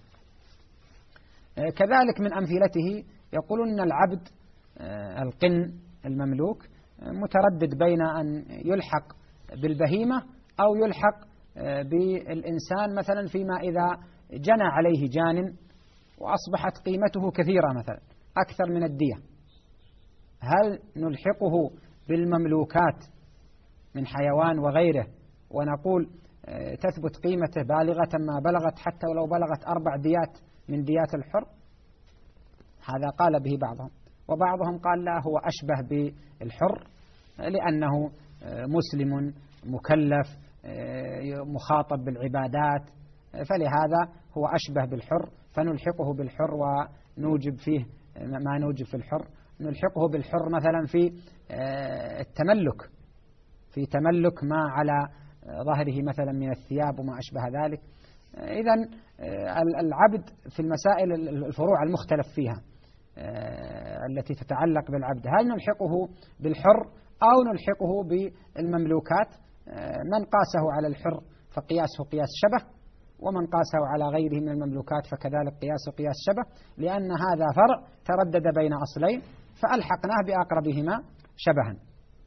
كذلك من أمثلته يقولون أن العبد القن المملوك متردد بين أن يلحق بالبهيمة أو يلحق بالإنسان، مثلا فيما إذا جنى عليه جان وأصبحت قيمته كثيرة مثلا أكثر من الدية، هل نلحقه بالمملوكات من حيوان وغيره ونقول تثبت قيمته بالغة ما بلغت حتى ولو بلغت 4 ديات من ديات الحر؟ هذا قال به بعضهم، وبعضهم قال لا، هو أشبه بالحر لأنه مسلم مكلف مخاطب بالعبادات، فلهذا هو أشبه بالحر، فنلحقه بالحر ونوجب فيه ما نوجب في الحر. نلحقه بالحر مثلا في التملك، في تملك ما على ظهره مثلا من الثياب وما أشبه ذلك. إذن العبد في المسائل الفروع المختلف فيها التي تتعلق بالعبد، هل نلحقه بالحر أو نلحقه بالمملوكات؟ من قاسه على الحر فقياسه قياس شبه، ومن قاسه على غيره من المملوكات فكذلك قياسه قياس شبه، لأن هذا فرع تردد بين أصلين فألحقناه بأقربهما شبها.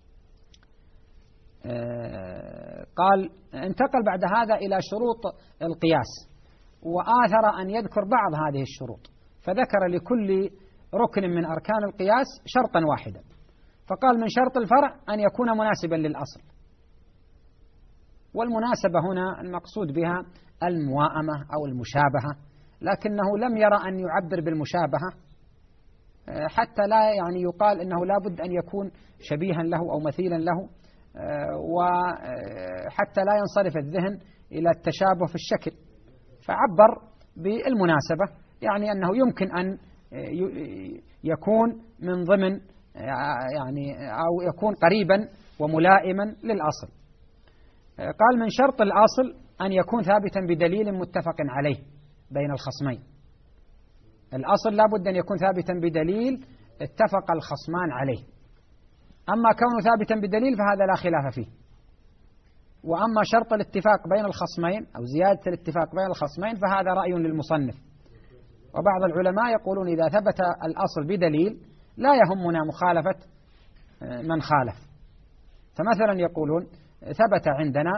قال انتقل بعد هذا إلى شروط القياس، وآثر أن يذكر بعض هذه الشروط، فذكر لكل ركن من أركان القياس شرطا واحدا، فقال من شرط الفرع أن يكون مناسبا للأصل. والمناسبة هنا المقصود بها المواءمة أو المشابهة، لكنه لم يرى أن يعبر بالمشابهة حتى لا يعني يقال إنه لا بد أن يكون شبيها له أو مثيلا له، وحتى لا ينصرف الذهن إلى التشابه في الشكل، فعبر بالمناسبة، يعني أنه يمكن أن يكون من ضمن يعني أو يكون قريبا وملائما للأصل. قال من شرط الأصل أن يكون ثابتا بدليل متفق عليه بين الخصمين. الأصل لا بد أن يكون ثابتا بدليل اتفق الخصمان عليه، أما كونه ثابتا بدليل فهذا لا خلاف فيه. وأما شرط الاتفاق بين الخصمين أو زيادة الاتفاق بين الخصمين فهذا رأي للمصنف، وبعض العلماء يقولون إذا ثبت الأصل بدليل لا يهمنا مخالفة من خالف. فمثلا يقولون ثبت عندنا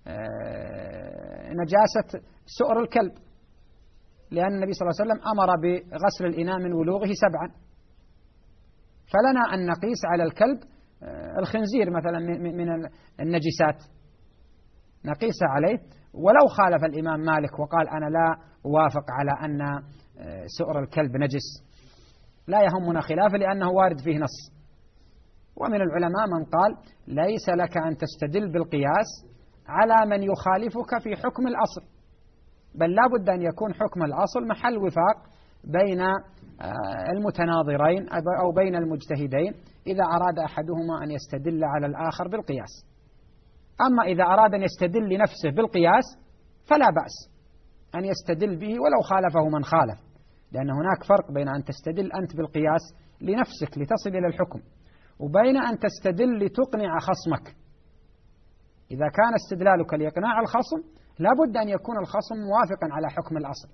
نجاسة سؤر الكلب، لأن النبي صلى الله عليه وسلم أمر بغسل الإناء من ولوغه 7، فلنا أن نقيس على الكلب الخنزير مثلا من النجسات، نقيس عليه، ولو خالف الإمام مالك وقال أنا لا أوافق على أن سؤر الكلب نجس لا يهمنا خلافه لأنه وارد فيه نص. ومن العلماء من قال ليس لك أن تستدل بالقياس على من يخالفك في حكم الأصل، بل لا بد أن يكون حكم الأصل محل وفاق بين المتناظرين أو بين المجتهدين إذا أراد أحدهما أن يستدل على الآخر بالقياس. أما إذا أراد أن يستدل لنفسه بالقياس فلا بأس أن يستدل به ولو خالفه من خالف، لأن هناك فرق بين أن تستدل أنت بالقياس لنفسك لتصل إلى الحكم، وبين أن تستدل لتقنع خصمك. إذا كان استدلالك لإقناع الخصم لا بد أن يكون الخصم موافقا على حكم الأصل.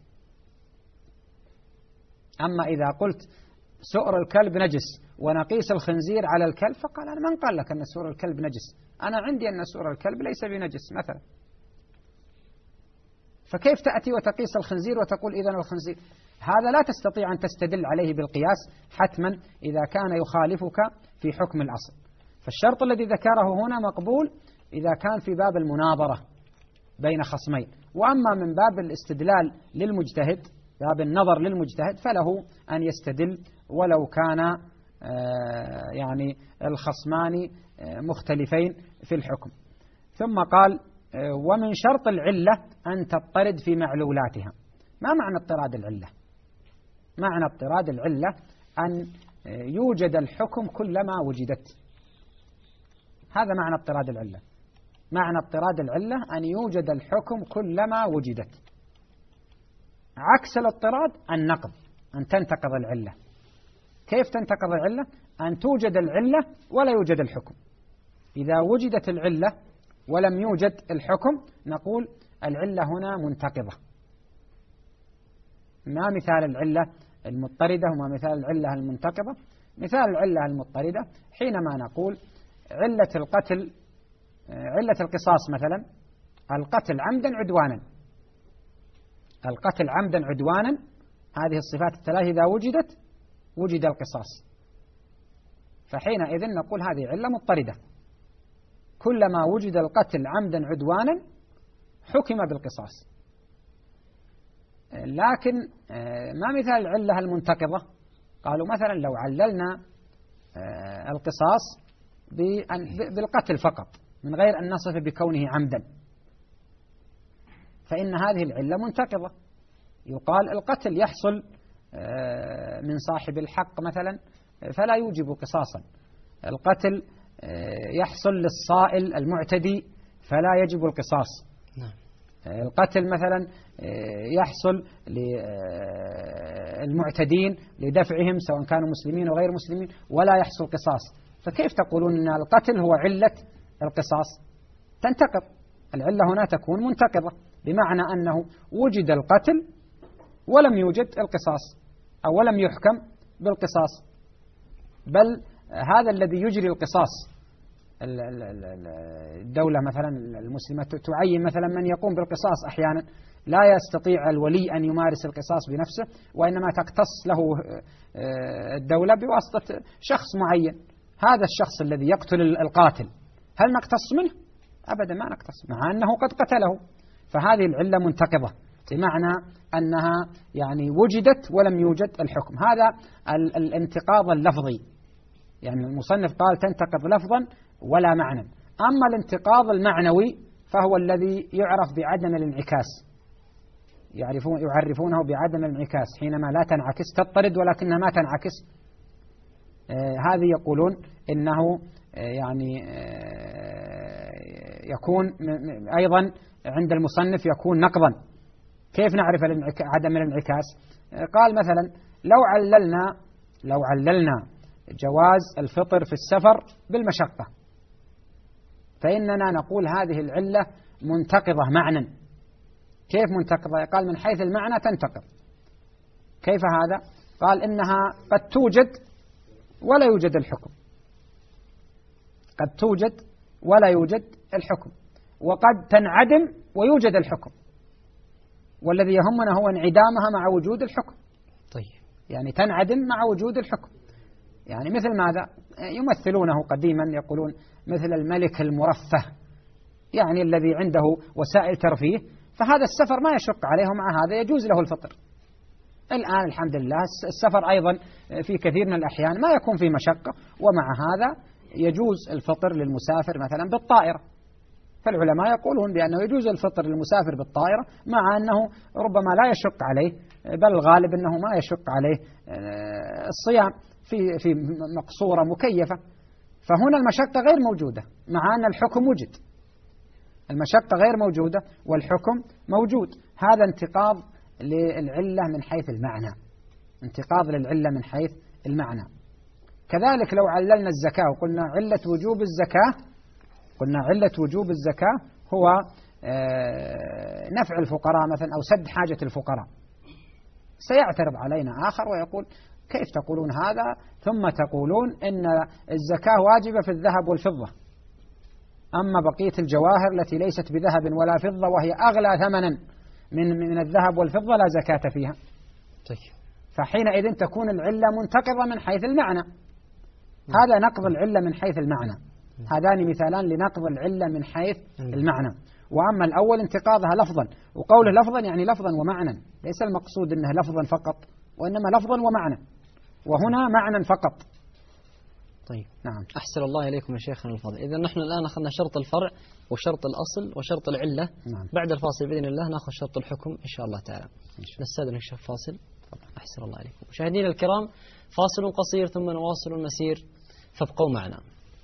أما إذا قلت سؤر الكلب نجس ونقيس الخنزير على الكلب، فقال أنا من قال لك أن سؤر الكلب نجس؟ أنا عندي أن سؤر الكلب ليس بنجس مثلا، فكيف تأتي وتقيس الخنزير وتقول إذن الخنزير؟ هذا لا تستطيع أن تستدل عليه بالقياس حتما إذا كان يخالفك في حكم الأصل. فالشرط الذي ذكره هنا مقبول إذا كان في باب المناظرة بين خصمين، وأما من باب الاستدلال للمجتهد باب النظر للمجتهد فله أن يستدل ولو كان يعني الخصمان مختلفين في الحكم. ثم قال ومن شرط العلة أن تضطرد في معلولاتها. ما معنى اضطراد العلة؟ معنى اضطراد العلة أن يوجد الحكم كلما وجدت. هذا معنى اضطراد العلة. معنى اضطراد العلة أن يوجد الحكم كلما وجدت. عكس الاضطراد النقض، أن تنتقض العلة. كيف تنتقض العلة؟ أن توجد العلة ولا يوجد الحكم. إذا وجدت العلة ولم يوجد الحكم نقول العلة هنا منتقضة. ما مثال العلة المضطردة وما مثال العلة المنتقضة؟ مثال العلة المضطردة حينما نقول علة القتل، علة القصاص مثلا، القتل عمدا عدوانا. القتل عمدا عدوانا، هذه الصفات الثلاث إذا وجدت وجد القصاص، فحينئذ نقول هذه علة مضطردة. كلما وجد القتل عمدا عدوانا حكم بالقصاص. لكن ما مثال العلة المنتقضة؟ قالوا مثلا لو عللنا القصاص بالقتل فقط من غير أن نصف بكونه عمدا، فإن هذه العلة منتقضة. يقال القتل يحصل من صاحب الحق مثلا فلا يوجب قصاصا، القتل يحصل للصائل المعتدي فلا يجب القصاص، القتل مثلا يحصل للمعتدين لدفعهم سواء كانوا مسلمين أو غير مسلمين ولا يحصل قصاص. فكيف تقولون أن القتل هو علة القصاص؟ تنتقض العلة هنا، تكون منتقضة، بمعنى أنه وجد القتل ولم يوجد القصاص أو ولم يحكم بالقصاص، بل هذا الذي يجري القصاص الدولة مثلا المسلمة تعين مثلا من يقوم بالقصاص أحيانا، لا يستطيع الولي أن يمارس القصاص بنفسه وإنما تقتص له الدولة بواسطة شخص معين. هذا الشخص الذي يقتل القاتل هل نقتص منه؟ أبدا ما نقتص، مع أنه قد قتله. فهذه العلة منتقضة بمعنى أنها يعني وجدت ولم يوجد الحكم. هذا الانتقاض اللفظي، يعني المصنف قال تنتقض لفظا ولا معنى. أما الانتقاض المعنوي فهو الذي يعرف بعدم الانعكاس، يعرفونه بعدم الانعكاس، حينما لا تنعكس، تضطرد ولكنها ما تنعكس. هذه يقولون إنه يعني يكون أيضا عند المصنف يكون نقضا. كيف نعرف عدم الانعكاس؟ قال مثلا لو عللنا جواز الفطر في السفر بالمشقة فإننا نقول هذه العلة منتقضة معنى. كيف منتقضة؟ قال من حيث المعنى تنتقض. كيف هذا؟ قال إنها قد توجد ولا يوجد الحكم، قد توجد ولا يوجد الحكم، وقد تنعدم ويوجد الحكم، والذي يهمنا هو انعدامها مع وجود الحكم. طيب، يعني تنعدم مع وجود الحكم. يعني مثل ماذا؟ يمثلونه قديما يقولون مثل الملك المرفه، يعني الذي عنده وسائل ترفيه، فهذا السفر ما يشق عليه ومع هذا يجوز له الفطر. الآن الحمد لله السفر أيضا في كثير من الأحيان ما يكون فيه مشقة، ومع هذا يجوز الفطر للمسافر مثلا بالطائرة. فالعلماء يقولون بأنه يجوز الفطر للمسافر بالطائرة مع أنه ربما لا يشق عليه، بل الغالب أنه ما يشق عليه الصيام في مقصورة مكيفة. فهنا المشقة غير موجودة مع أن الحكم وجد. المشقة غير موجودة والحكم موجود. هذا انتقاض للعلة من حيث المعنى، انتقاض للعلة من حيث المعنى. كذلك لو عللنا الزكاة وقلنا علة وجوب الزكاة، قلنا علة وجوب الزكاة هو نفع الفقراء مثلا أو سد حاجة الفقراء، سيعترض علينا آخر ويقول كيف تقولون هذا ثم تقولون إن الزكاة واجبة في الذهب والفضة، أما بقية الجواهر التي ليست بذهب ولا فضة وهي أغلى ثمنا من الذهب والفضة لا زكاة فيها. فحينئذ تكون العلة منتقضة من حيث المعنى. هذا نقض العلة من حيث المعنى. هذان مثالان لنقض العلة من حيث المعنى. وأما الأول انتقاضها لفظا، وقوله لفظا يعني لفظا ومعنى، ليس المقصود أنه لفظا فقط وإنما لفظا ومعنى، وهنا معنى فقط. طيب نعم. أحسن الله إليكم يا شيخنا الفاضل. إذا نحن الآن أخذنا شرط الفرع وشرط الأصل وشرط العلة. نعم. بعد الفاصل بإذن الله نأخذ شرط الحكم إن شاء الله تعالى. نستأذن الشيخ فاصل. أحسن الله إليكم. مشاهدينا الكرام، فاصل قصير ثم نواصل المسير، فابقوا معنا.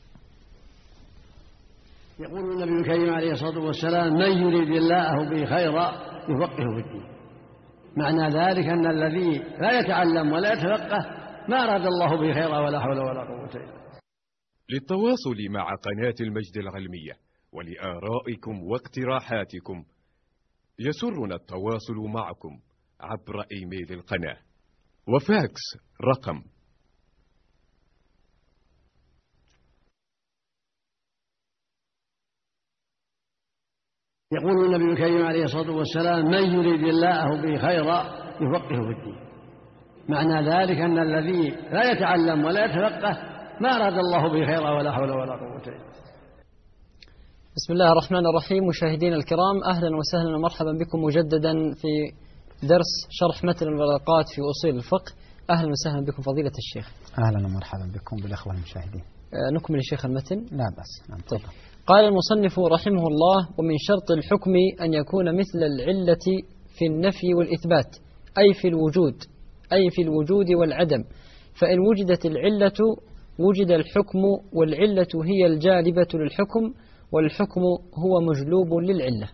يقول النبي الكريم عليه الصلاة والسلام: من يريد الله به خيرا يفقهه في الدين. معنى ذلك أن الذي لا يتعلم ولا يتفقه ما أراد الله به خيرا ولا حول ولا قوة إلا بالله. للتواصل مع قناة المجد العلمية ولآرائكم واقتراحاتكم يسرنا التواصل معكم عبر إيميل القناة وفاكس رقم يقول النبي الكريم عليه الصلاة والسلام: من يريد الله به خيرا يفقهه في الدين. معنى ذلك أن الذي لا يتعلم ولا يتفقه ما أراد الله به خيرا ولا حول ولا قوة إلا بالله. بسم الله الرحمن الرحيم. مشاهدينا الكرام، أهلا وسهلا ومرحبا بكم مجددا في درس شرح متن الورقات في أصول الفقه. أهلا وسهلا بكم فضيلة الشيخ. أهلا ومرحبا بكم بالأخوة المشاهدين. نكمل الشيخ المتن. لا بأس. نعم. طيب. قال المصنف رحمه الله: ومن شرط الحكم أن يكون مثل العلة في النفي والإثبات، أي في الوجود والعدم. فإن وجدت العلة وجد الحكم، والعلة هي الجالبة للحكم، والحكم هو مجلوب للعلة.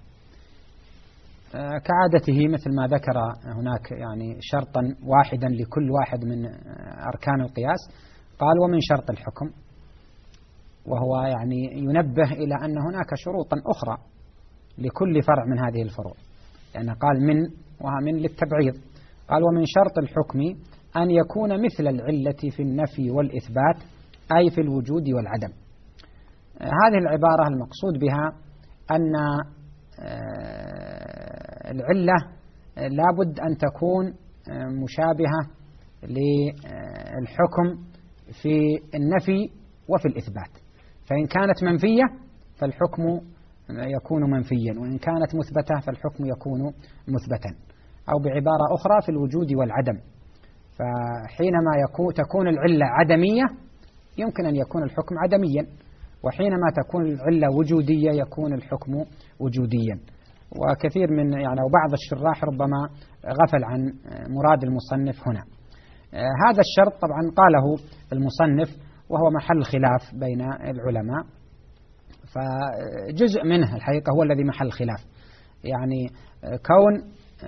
كعادته مثل ما ذكر هناك يعني شرطا واحدا لكل واحد من أركان القياس، قال: ومن شرط الحكم، وهو يعني ينبه إلى أن هناك شروطا أخرى لكل فرع من هذه الفروع، لأن قال من، وها من للتبعيض. قال: ومن شرط الحكم أن يكون مثل العلة في النفي والإثبات، أي في الوجود والعدم. هذه العبارة المقصود بها أن العلة لابد أن تكون مشابهة للحكم في النفي وفي الإثبات، فإن كانت منفية فالحكم يكون منفيا، وإن كانت مثبتة فالحكم يكون مثبتا، أو بعبارة أخرى في الوجود والعدم. فحينما تكون العلة عدمية يمكن أن يكون الحكم عدميا، وحينما تكون العلة وجودية يكون الحكم وجوديا. وكثير من يعني وبعض الشراح ربما غفل عن مراد المصنف هنا. هذا الشرط طبعا قاله المصنف وهو محل خلاف بين العلماء، فجزء منه الحقيقة هو الذي محل خلاف، يعني كون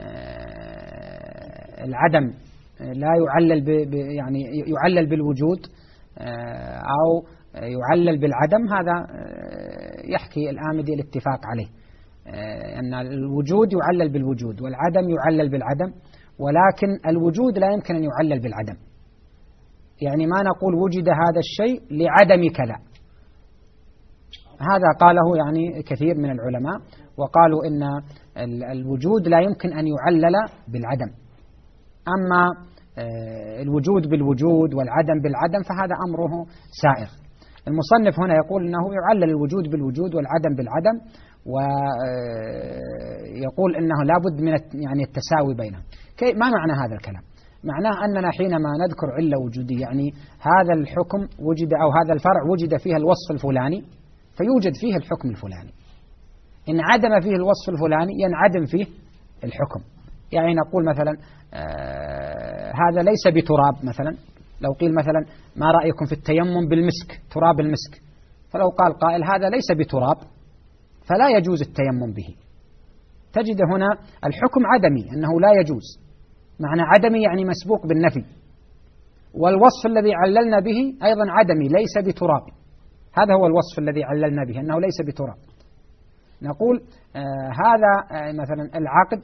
العدم لا يعلل يعني يعلل بالوجود أو يعلل بالعدم، هذا يحكي الآمدي الاتفاق عليه، أن الوجود يعلل بالوجود والعدم يعلل بالعدم، ولكن الوجود لا يمكن أن يعلل بالعدم. يعني ما نقول وجد هذا الشيء لعدم كذا، هذا قاله يعني كثير من العلماء، وقالوا إن الوجود لا يمكن أن يعلل بالعدم، أما الوجود بالوجود والعدم بالعدم فهذا أمره سائغ. المصنف هنا يقول أنه يعلل الوجود بالوجود والعدم بالعدم، ويقول أنه لابد من يعني التساوي بينهم. ما معنى هذا الكلام؟ معناه أننا حينما نذكر علة وجودية يعني هذا الحكم وجد أو هذا الفرع وجد فيها الوصف الفلاني فيوجد فيه الحكم الفلاني، إن عدم فيه الوصف الفلاني ينعدم فيه الحكم. يعني نقول مثلا هذا ليس بتراب مثلا، لو قيل مثلا ما رأيكم في التيمم بالمسك، تراب المسك، فلو قال قائل هذا ليس بتراب فلا يجوز التيمم به، تجد هنا الحكم عدمي أنه لا يجوز. معنى عدمي يعني مسبوق بالنفي، والوصف الذي عللنا به أيضا عدمي ليس بتراب، هذا هو الوصف الذي عللنا به أنه ليس بتراب. نقول هذا مثلا العقد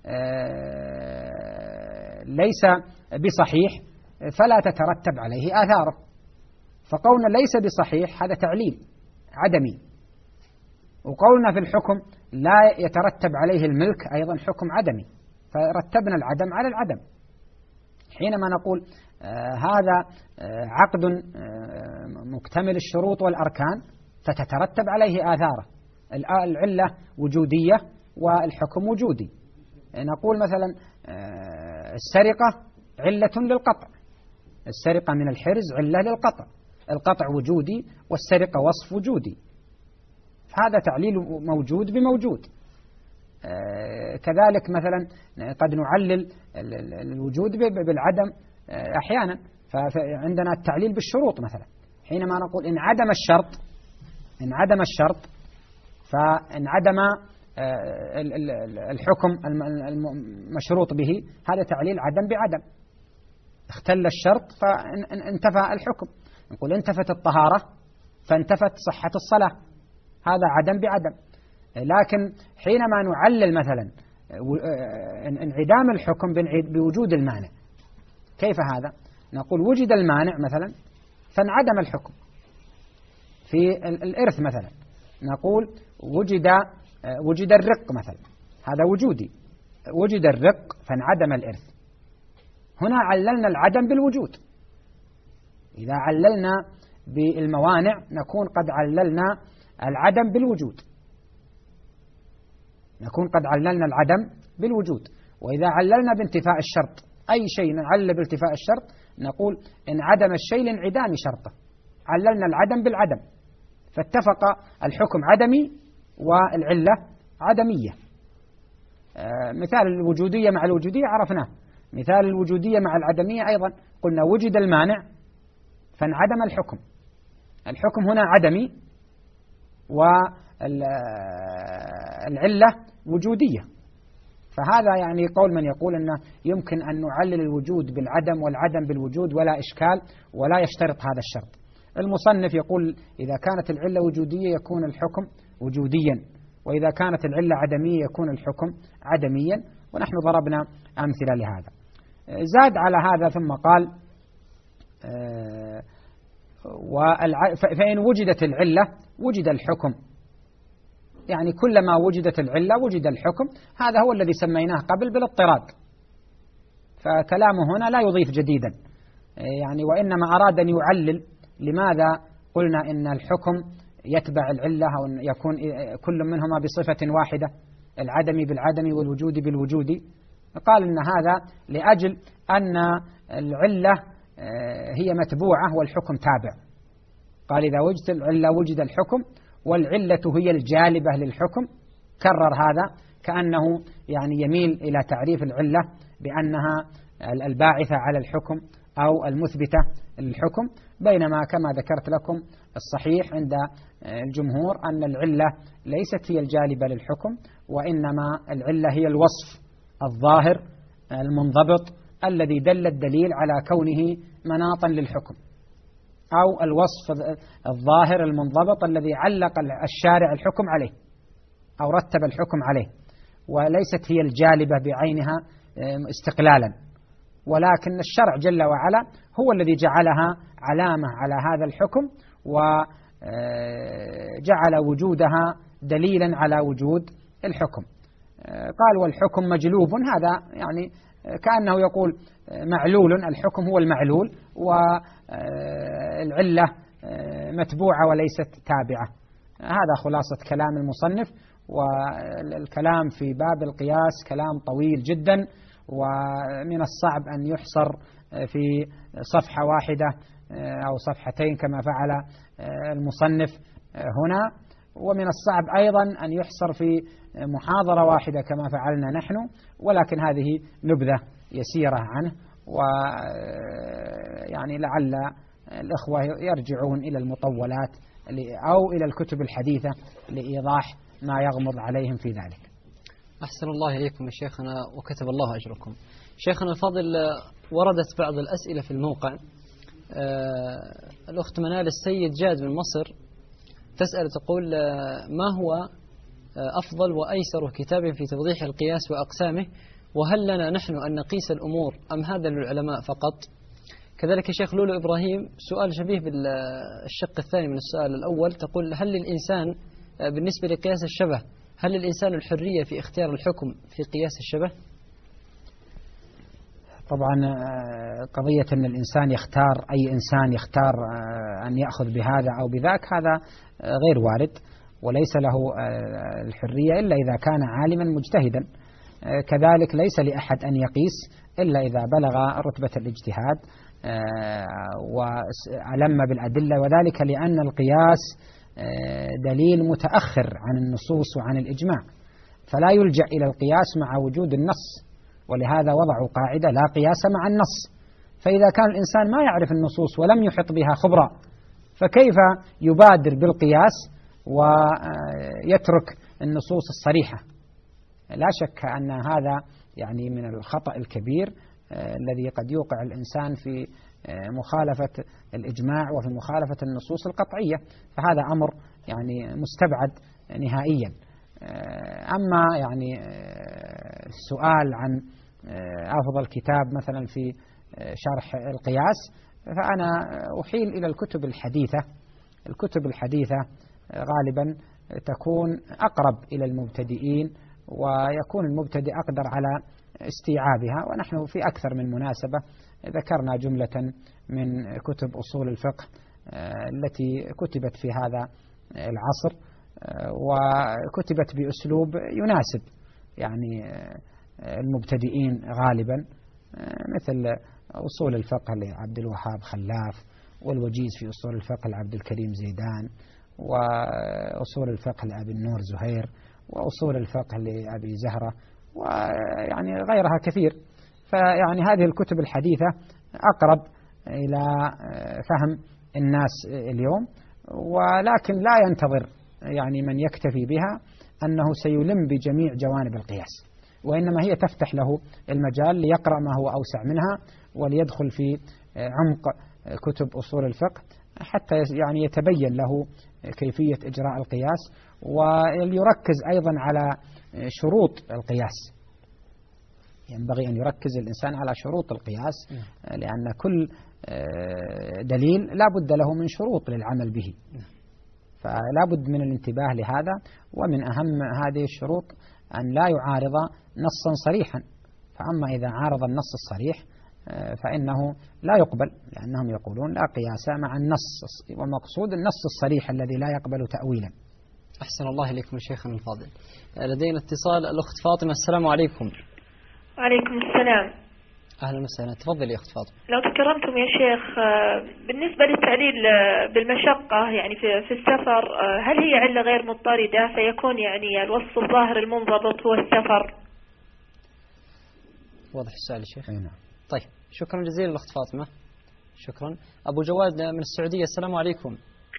ليس بصحيح فلا تترتب عليه آثاره، فقولنا ليس بصحيح هذا تعليل عدمي، وقولنا في الحكم لا يترتب عليه الملك أيضا حكم عدمي، فرتبنا العدم على العدم. حينما نقول هذا عقد مكتمل الشروط والأركان فتترتب عليه آثاره، العلة وجودية والحكم وجودي. نقول مثلا السرقة علة للقطع، السرقة من الحرز علة للقطع، القطع وجودي والسرقة وصف وجودي، هذا تعليل موجود بموجود. كذلك مثلا قد نعلل الوجود بالعدم أحيانا، فعندنا التعليل بالشروط مثلا، حينما نقول إن عدم الشرط فانعدم الحكم المشروط به، هذا تعليل عدم بعدم. اختل الشرط فانتفى الحكم. نقول انتفت الطهارة فانتفت صحة الصلاة، هذا عدم بعدم. لكن حينما نعلل مثلا انعدام الحكم بوجود المانع، كيف هذا؟ نقول وجد المانع مثلا فانعدم الحكم. في الإرث مثلا نقول وجد الرق مثلا، هذا وجودي، وجد الرق فانعدم الإرث. هنا عللنا العدم بالوجود. إذا عللنا بالموانع نكون قد عللنا العدم بالوجود، وإذا عللنا بانتفاء الشرط، أي شيء نعلل بانتفاء الشرط نقول انعدم الشيء لانعدام شرطه، عللنا العدم بالعدم، فاتفق الحكم عدمي والعلة عدمية. مثال الوجودية مع الوجودية عرفناه، مثال الوجودية مع العدمية أيضا قلنا وجد المانع فانعدم الحكم هنا عدمي والعلة وجودية. فهذا يعني قول من يقول أنه يمكن أن نعلل الوجود بالعدم والعدم بالوجود ولا إشكال ولا يشترط هذا الشرط. المصنف يقول إذا كانت العلة وجودية يكون الحكم وجوديا، وإذا كانت العلة عدمية يكون الحكم عدميا، ونحن ضربنا أمثلة لهذا. زاد على هذا ثم قال فإن وجدت العلة وجد الحكم، يعني كلما وجدت العلة وجد الحكم. هذا هو الذي سميناه قبل بالاضطراد، فكلامه هنا لا يضيف جديدا يعني، وإنما أراد أن يعلل لماذا قلنا إن الحكم يتبع العلة أو يكون كل منهما بصفة واحدة، العدم بالعدم والوجود بالوجود. قال إن هذا لأجل أن العلة هي متبوعة والحكم تابع. قال إذا وجدت العلة وجد الحكم، والعلة هي الجالبة للحكم. كرر هذا كأنه يعني يميل إلى تعريف العلة بأنها الباعثة على الحكم أو المثبتة للحكم، بينما كما ذكرت لكم الصحيح عند الجمهور أن العلة ليست هي الجالبة للحكم، وإنما العلة هي الوصف الظاهر المنضبط الذي دل الدليل على كونه مناطا للحكم، أو الوصف الظاهر المنضبط الذي علق الشارع الحكم عليه أو رتب الحكم عليه، وليست هي الجالبة بعينها استقلالا، ولكن الشرع جل وعلا هو الذي جعلها علامة على هذا الحكم وجعل وجودها دليلا على وجود الحكم. قال والحكم مجلوب، هذا يعني كأنه يقول معلول، الحكم هو المعلول والعلة متبوعة وليست تابعة. هذا خلاصة كلام المصنف. والكلام في باب القياس كلام طويل جدا، ومن الصعب أن يحصر في صفحة واحدة أو صفحتين كما فعل المصنف هنا، ومن الصعب أيضا أن يحصر في محاضرة واحدة كما فعلنا نحن، ولكن هذه نبذة يسيرة عنه، ويعني لعل الإخوة يرجعون إلى المطولات أو إلى الكتب الحديثة لإيضاح ما يغمض عليهم في ذلك. أحسن الله إليكم يا شيخنا وكتب الله أجركم. شيخنا الفاضل، وردت بعض الأسئلة في الموقع. الأخت منال السيد جاد من مصر تسأل تقول ما هو أفضل وأيسر كتاب في توضيح القياس وأقسامه، وهل لنا نحن أن نقيس الأمور أم هذا للعلماء فقط؟ كذلك شيخ لولو إبراهيم سؤال شبيه بالشق الثاني من السؤال الأول، تقول هل للإنسان بالنسبة لقياس الشبه هل للإنسان الحرية في اختيار الحكم في قياس الشبه؟ طبعا قضية أن الإنسان يختار، أي إنسان يختار أن يأخذ بهذا أو بذاك، هذا غير وارد، وليس له الحرية إلا إذا كان عالما مجتهدا. كذلك ليس لأحد أن يقيس إلا إذا بلغ رتبة الاجتهاد، وألم بالأدلة، وذلك لأن القياس دليل متأخر عن النصوص وعن الإجماع، فلا يلجأ إلى القياس مع وجود النص، ولهذا وضعوا قاعدة لا قياس مع النص. فإذا كان الإنسان ما يعرف النصوص ولم يحط بها خبرا، فكيف يبادر بالقياس ويترك النصوص الصريحة؟ لا شك أن هذا يعني من الخطأ الكبير الذي قد يوقع الإنسان في مخالفة الإجماع وفي مخالفة النصوص القطعية، فهذا أمر يعني مستبعد نهائيا. أما يعني السؤال عن أفضل كتاب مثلا في شرح القياس، فأنا أحيل إلى الكتب الحديثة. الكتب الحديثة غالبا تكون أقرب إلى المبتدئين، ويكون المبتدئ أقدر على استيعابها، ونحن في أكثر من مناسبة ذكرنا جملة من كتب أصول الفقه التي كتبت في هذا العصر، وكتبت بأسلوب يناسب يعني المبتدئين غالبا، مثل أصول الفقه لعبد الوهاب خلاف، والوجيز في أصول الفقه لعبد الكريم زيدان، وأصول الفقه لأبي النور زهير، وأصول الفقه لأبي زهرة، ويعني غيرها كثير. فيعني هذه الكتب الحديثة أقرب إلى فهم الناس اليوم، ولكن لا ينتظر يعني من يكتفي بها أنه سيلم بجميع جوانب القياس، وإنما هي تفتح له المجال ليقرأ ما هو أوسع منها، وليدخل في عمق كتب أصول الفقه حتى يعني يتبين له كيفية إجراء القياس، وليركز أيضا على شروط القياس. ينبغي أن يركز الإنسان على شروط القياس، لأن كل دليل لا بد له من شروط للعمل به، فلا بد من الانتباه لهذا. ومن أهم هذه الشروط أن لا يعارض نصا صريحا، فأما إذا عارض النص الصريح فإنه لا يقبل، لأنهم يقولون لا قياس مع النص، ومقصود النص الصريح الذي لا يقبل تأويلا. أحسن الله إليكم شيخنا الفاضل. لدينا اتصال، الأخت فاطمة. السلام عليكم. وعليكم السلام. أهلا وسهلا، تفضل يا أخت فاطمة. لو تكرمتم يا شيخ، بالنسبة للتعليل بالمشقة يعني في السفر، هل هي علة غير مضطردة فيكون يعني الوصف الظاهر المنضبط هو السفر؟ واضح السؤال يا شيخ؟ نعم. طيب، شكرا جزيلا الأخت فاطمة. شكرا. أبو جواد من السعودية. السلام عليكم.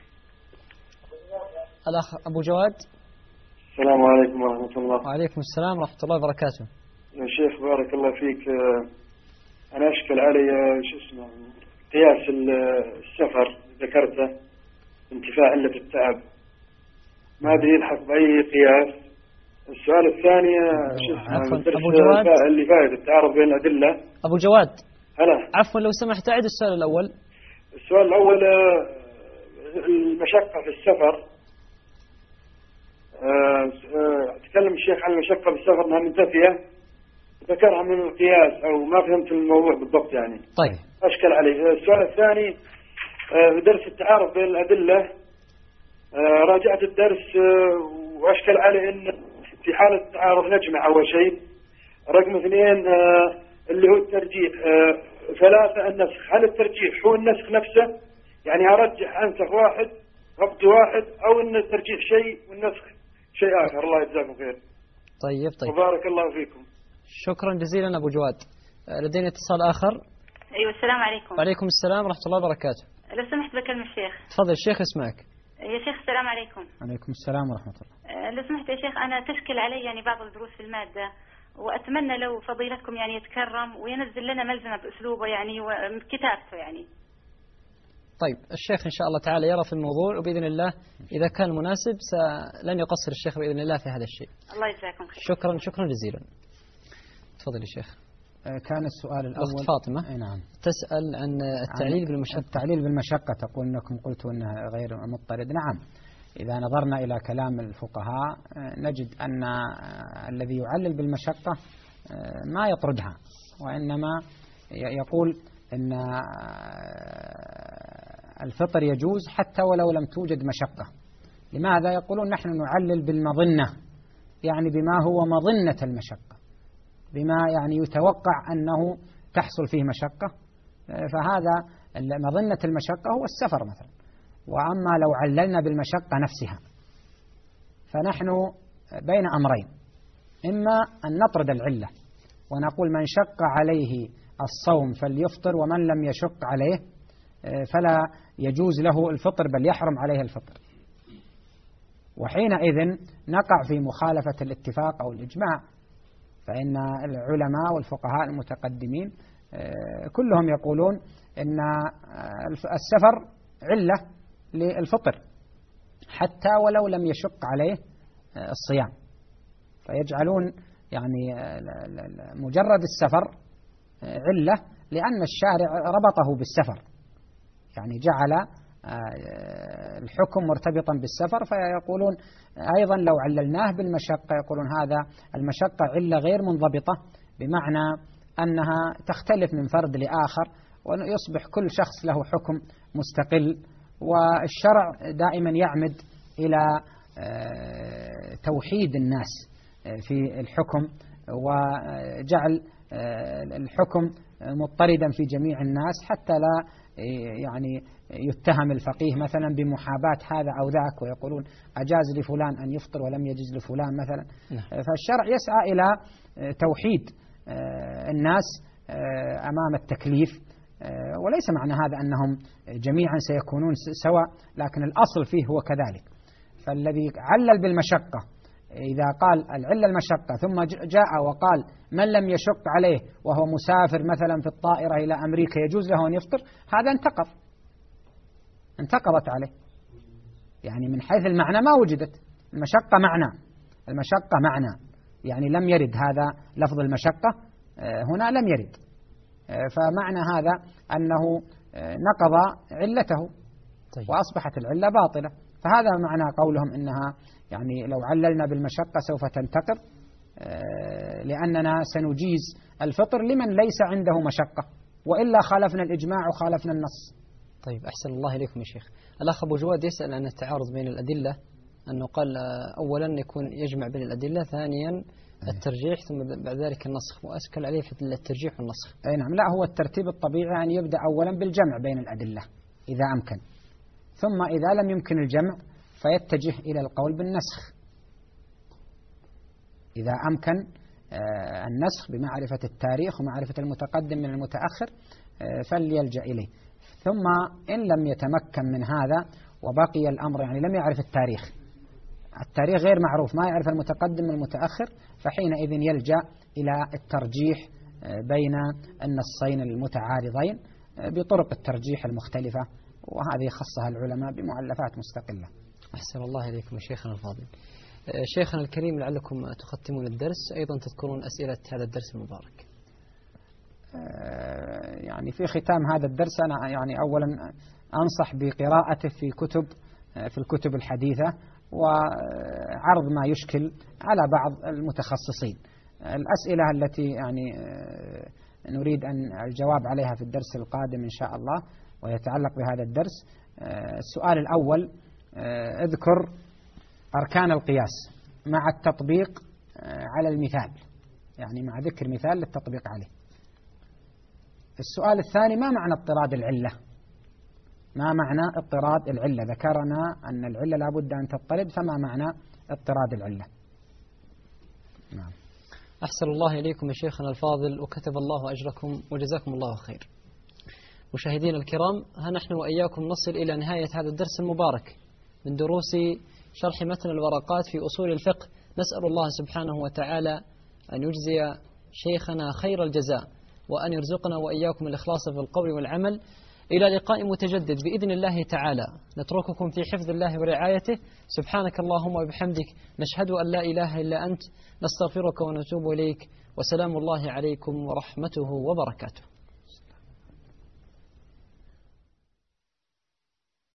الأخ أبو جواد. السلام عليكم ورحمة الله. وعليكم السلام ورحمة الله وبركاته. يا شيخ بارك الله فيك، أنا أشكل علي قياس السفر ذكرته انتفاء علة التعب، ما أدري يلحق بأي قياس. السؤال الثاني أبو جواد اللي فائد التعارض بين الأدلة. أبو جواد هلا، عفوا لو سمحت أعد السؤال الأول. السؤال الأول المشقة في السفر، تكلم الشيخ عن المشقة في السفر أنها منتفية، ذكرها من القياس أو ما فهمت الموضوع بالضبط يعني. طيب، أشكل علي. السؤال الثاني درس التعارض بين الأدلة، راجعت الدرس وأشكل علي أن في حالة التعارض نجمع أول شيء. رقم 2 اللي هو الترجيح. 3 النسخ. هل الترجيح هو النسخ نفسه، يعني أرجح أنسخ واحد ربط واحد، أو أن الترجيح شيء والنسخ شيء آخر؟ الله يجزاكم خير. طيب وبارك الله فيكم. شكرا جزيلا أبو جواد. لدينا اتصال آخر. أيوة، السلام عليكم. وعليكم السلام ورحمة الله وبركاته. لو سمحت بكلم الشيخ. تفضل الشيخ، اسمعك. يا شيخ السلام عليكم. عليكم السلام ورحمة الله. لو سمحت يا شيخ، أنا تشكل علي يعني بعض الدروس في المادة، وأتمنى لو فضيلتكم يعني يتكرم وينزل لنا ملزمة بأسلوبه يعني وكتابته يعني. طيب، الشيخ إن شاء الله تعالى يرى في الموضوع، وبإذن الله إذا كان مناسب لن يقصر الشيخ بإذن الله في هذا الشيء. الله يجزاكم خير. شكرا جزيلا. تفضل يا شيخ. كان السؤال الأول أخت فاطمة نعم تسأل عن التعليل بالمشقة. التعليل بالمشقة، تقول أنكم قلتوا أنها غير مضطرد. نعم، إذا نظرنا إلى كلام الفقهاء نجد أن الذي يعلل بالمشقة ما يطردها، وإنما يقول أن الفطر يجوز حتى ولو لم توجد مشقة. لماذا؟ يقولون نحن نعلل بالمظنة، يعني بما هو مظنة المشقة، بما يعني يتوقع أنه تحصل فيه مشقة، فهذا مظنة المشقة هو السفر مثلا. وأما لو عللنا بالمشقة نفسها فنحن بين أمرين، إما أن نطرد العلة ونقول من شق عليه الصوم فليفطر ومن لم يشق عليه فلا يجوز له الفطر بل يحرم عليه الفطر، وحينئذ نقع في مخالفة الاتفاق أو الإجماع. فإن العلماء والفقهاء المتقدمين كلهم يقولون إن السفر علة للفطر حتى ولو لم يشق عليه الصيام، فيجعلون يعني مجرد السفر علة لأن الشارع ربطه بالسفر، يعني جعل الحكم مرتبطا بالسفر. فيقولون أيضا لو عللناه بالمشقة يقولون هذا المشقة علة غير منضبطة، بمعنى أنها تختلف من فرد لآخر ويصبح كل شخص له حكم مستقل. والشرع دائما يعمد إلى توحيد الناس في الحكم وجعل الحكم مضطردا في جميع الناس حتى لا يعني يتهم الفقيه مثلا بمحاباة هذا أو ذاك ويقولون أجاز لفلان أن يفطر ولم يجز لفلان مثلا. فالشرع يسعى إلى توحيد الناس أمام التكليف، وليس معنى هذا أنهم جميعا سيكونون سواء، لكن الأصل فيه هو كذلك. فالذي علل بالمشقة إذا قال العلة المشقة ثم جاء وقال من لم يشق عليه وهو مسافر مثلا في الطائرة إلى أمريكا يجوز له أن يفطر، هذا انتقضت عليه، يعني من حيث المعنى ما وجدت المشقة معنى يعني لم يرد هذا لفظ المشقة هنا لم يرد، فمعنى هذا أنه نقض علته وأصبحت العلة باطلة. فهذا معنى قولهم إنها يعني لو عللنا بالمشقة سوف تنتقض، لأننا سنجيز الفطر لمن ليس عنده مشقة، وإلا خالفنا الإجماع وخالفنا النص. طيب أحسن الله إليكم يا شيخ. الأخ أبو جواد يسأل عن التعارض بين الأدلة، أنه قال أولا يكون يجمع بين الأدلة، ثانيا الترجيح، ثم بعد ذلك النسخ، وأسكن عليه في الترجيح والنسخ. أي نعم، لا هو الترتيب الطبيعي أن يبدأ أولا بالجمع بين الأدلة إذا أمكن، ثم إذا لم يمكن الجمع فيتجه إلى القول بالنسخ. إذا أمكن النسخ بمعرفة التاريخ ومعرفة المتقدم من المتأخر فليلجأ إليه. ثم إن لم يتمكن من هذا وبقي الأمر يعني لم يعرف التاريخ غير معروف، ما يعرف المتقدم من المتأخر، فحينئذ يلجأ إلى الترجيح بين النصين المتعارضين بطرق الترجيح المختلفة، وهذه خصها العلماء بمؤلفات مستقلة. أحسن الله إليكم شيخنا الفاضل. شيخنا الكريم، لعلكم تختمون الدرس، أيضا تذكرون أسئلة هذا الدرس المبارك. يعني في ختام هذا الدرس أنا يعني أولا أنصح بقراءته في الكتب الحديثة وعرض ما يشكل على بعض المتخصصين. الأسئلة التي يعني نريد أن الجواب عليها في الدرس القادم إن شاء الله ويتعلق بهذا الدرس. السؤال الأول: اذكر أركان القياس مع التطبيق على المثال، يعني مع ذكر مثال للتطبيق عليه. السؤال الثاني: ما معنى اضطراد العلة؟ ما معنى اضطراد العلة؟ ذكرنا أن العلة لابد أن تضطرد، فما معنى اضطراد العلة؟ نعم. أحسن الله إليكم يا شيخنا الفاضل، وكتب الله أجركم وجزاكم الله خير. مشاهدينا الكرام، ها نحن وإياكم نصل إلى نهاية هذا الدرس المبارك من دروس شرح متن الورقات في أصول الفقه. نسأل الله سبحانه وتعالى أن يجزي شيخنا خير الجزاء، وأن يرزقنا وإياكم الإخلاص في القول والعمل. إلى لقاء متجدد بإذن الله تعالى، نترككم في حفظ الله ورعايته. سبحانك اللهم وبحمدك، نشهد أن لا إله إلا أنت، نستغفرك ونتوب إليك، وسلام الله عليكم ورحمته وبركاته.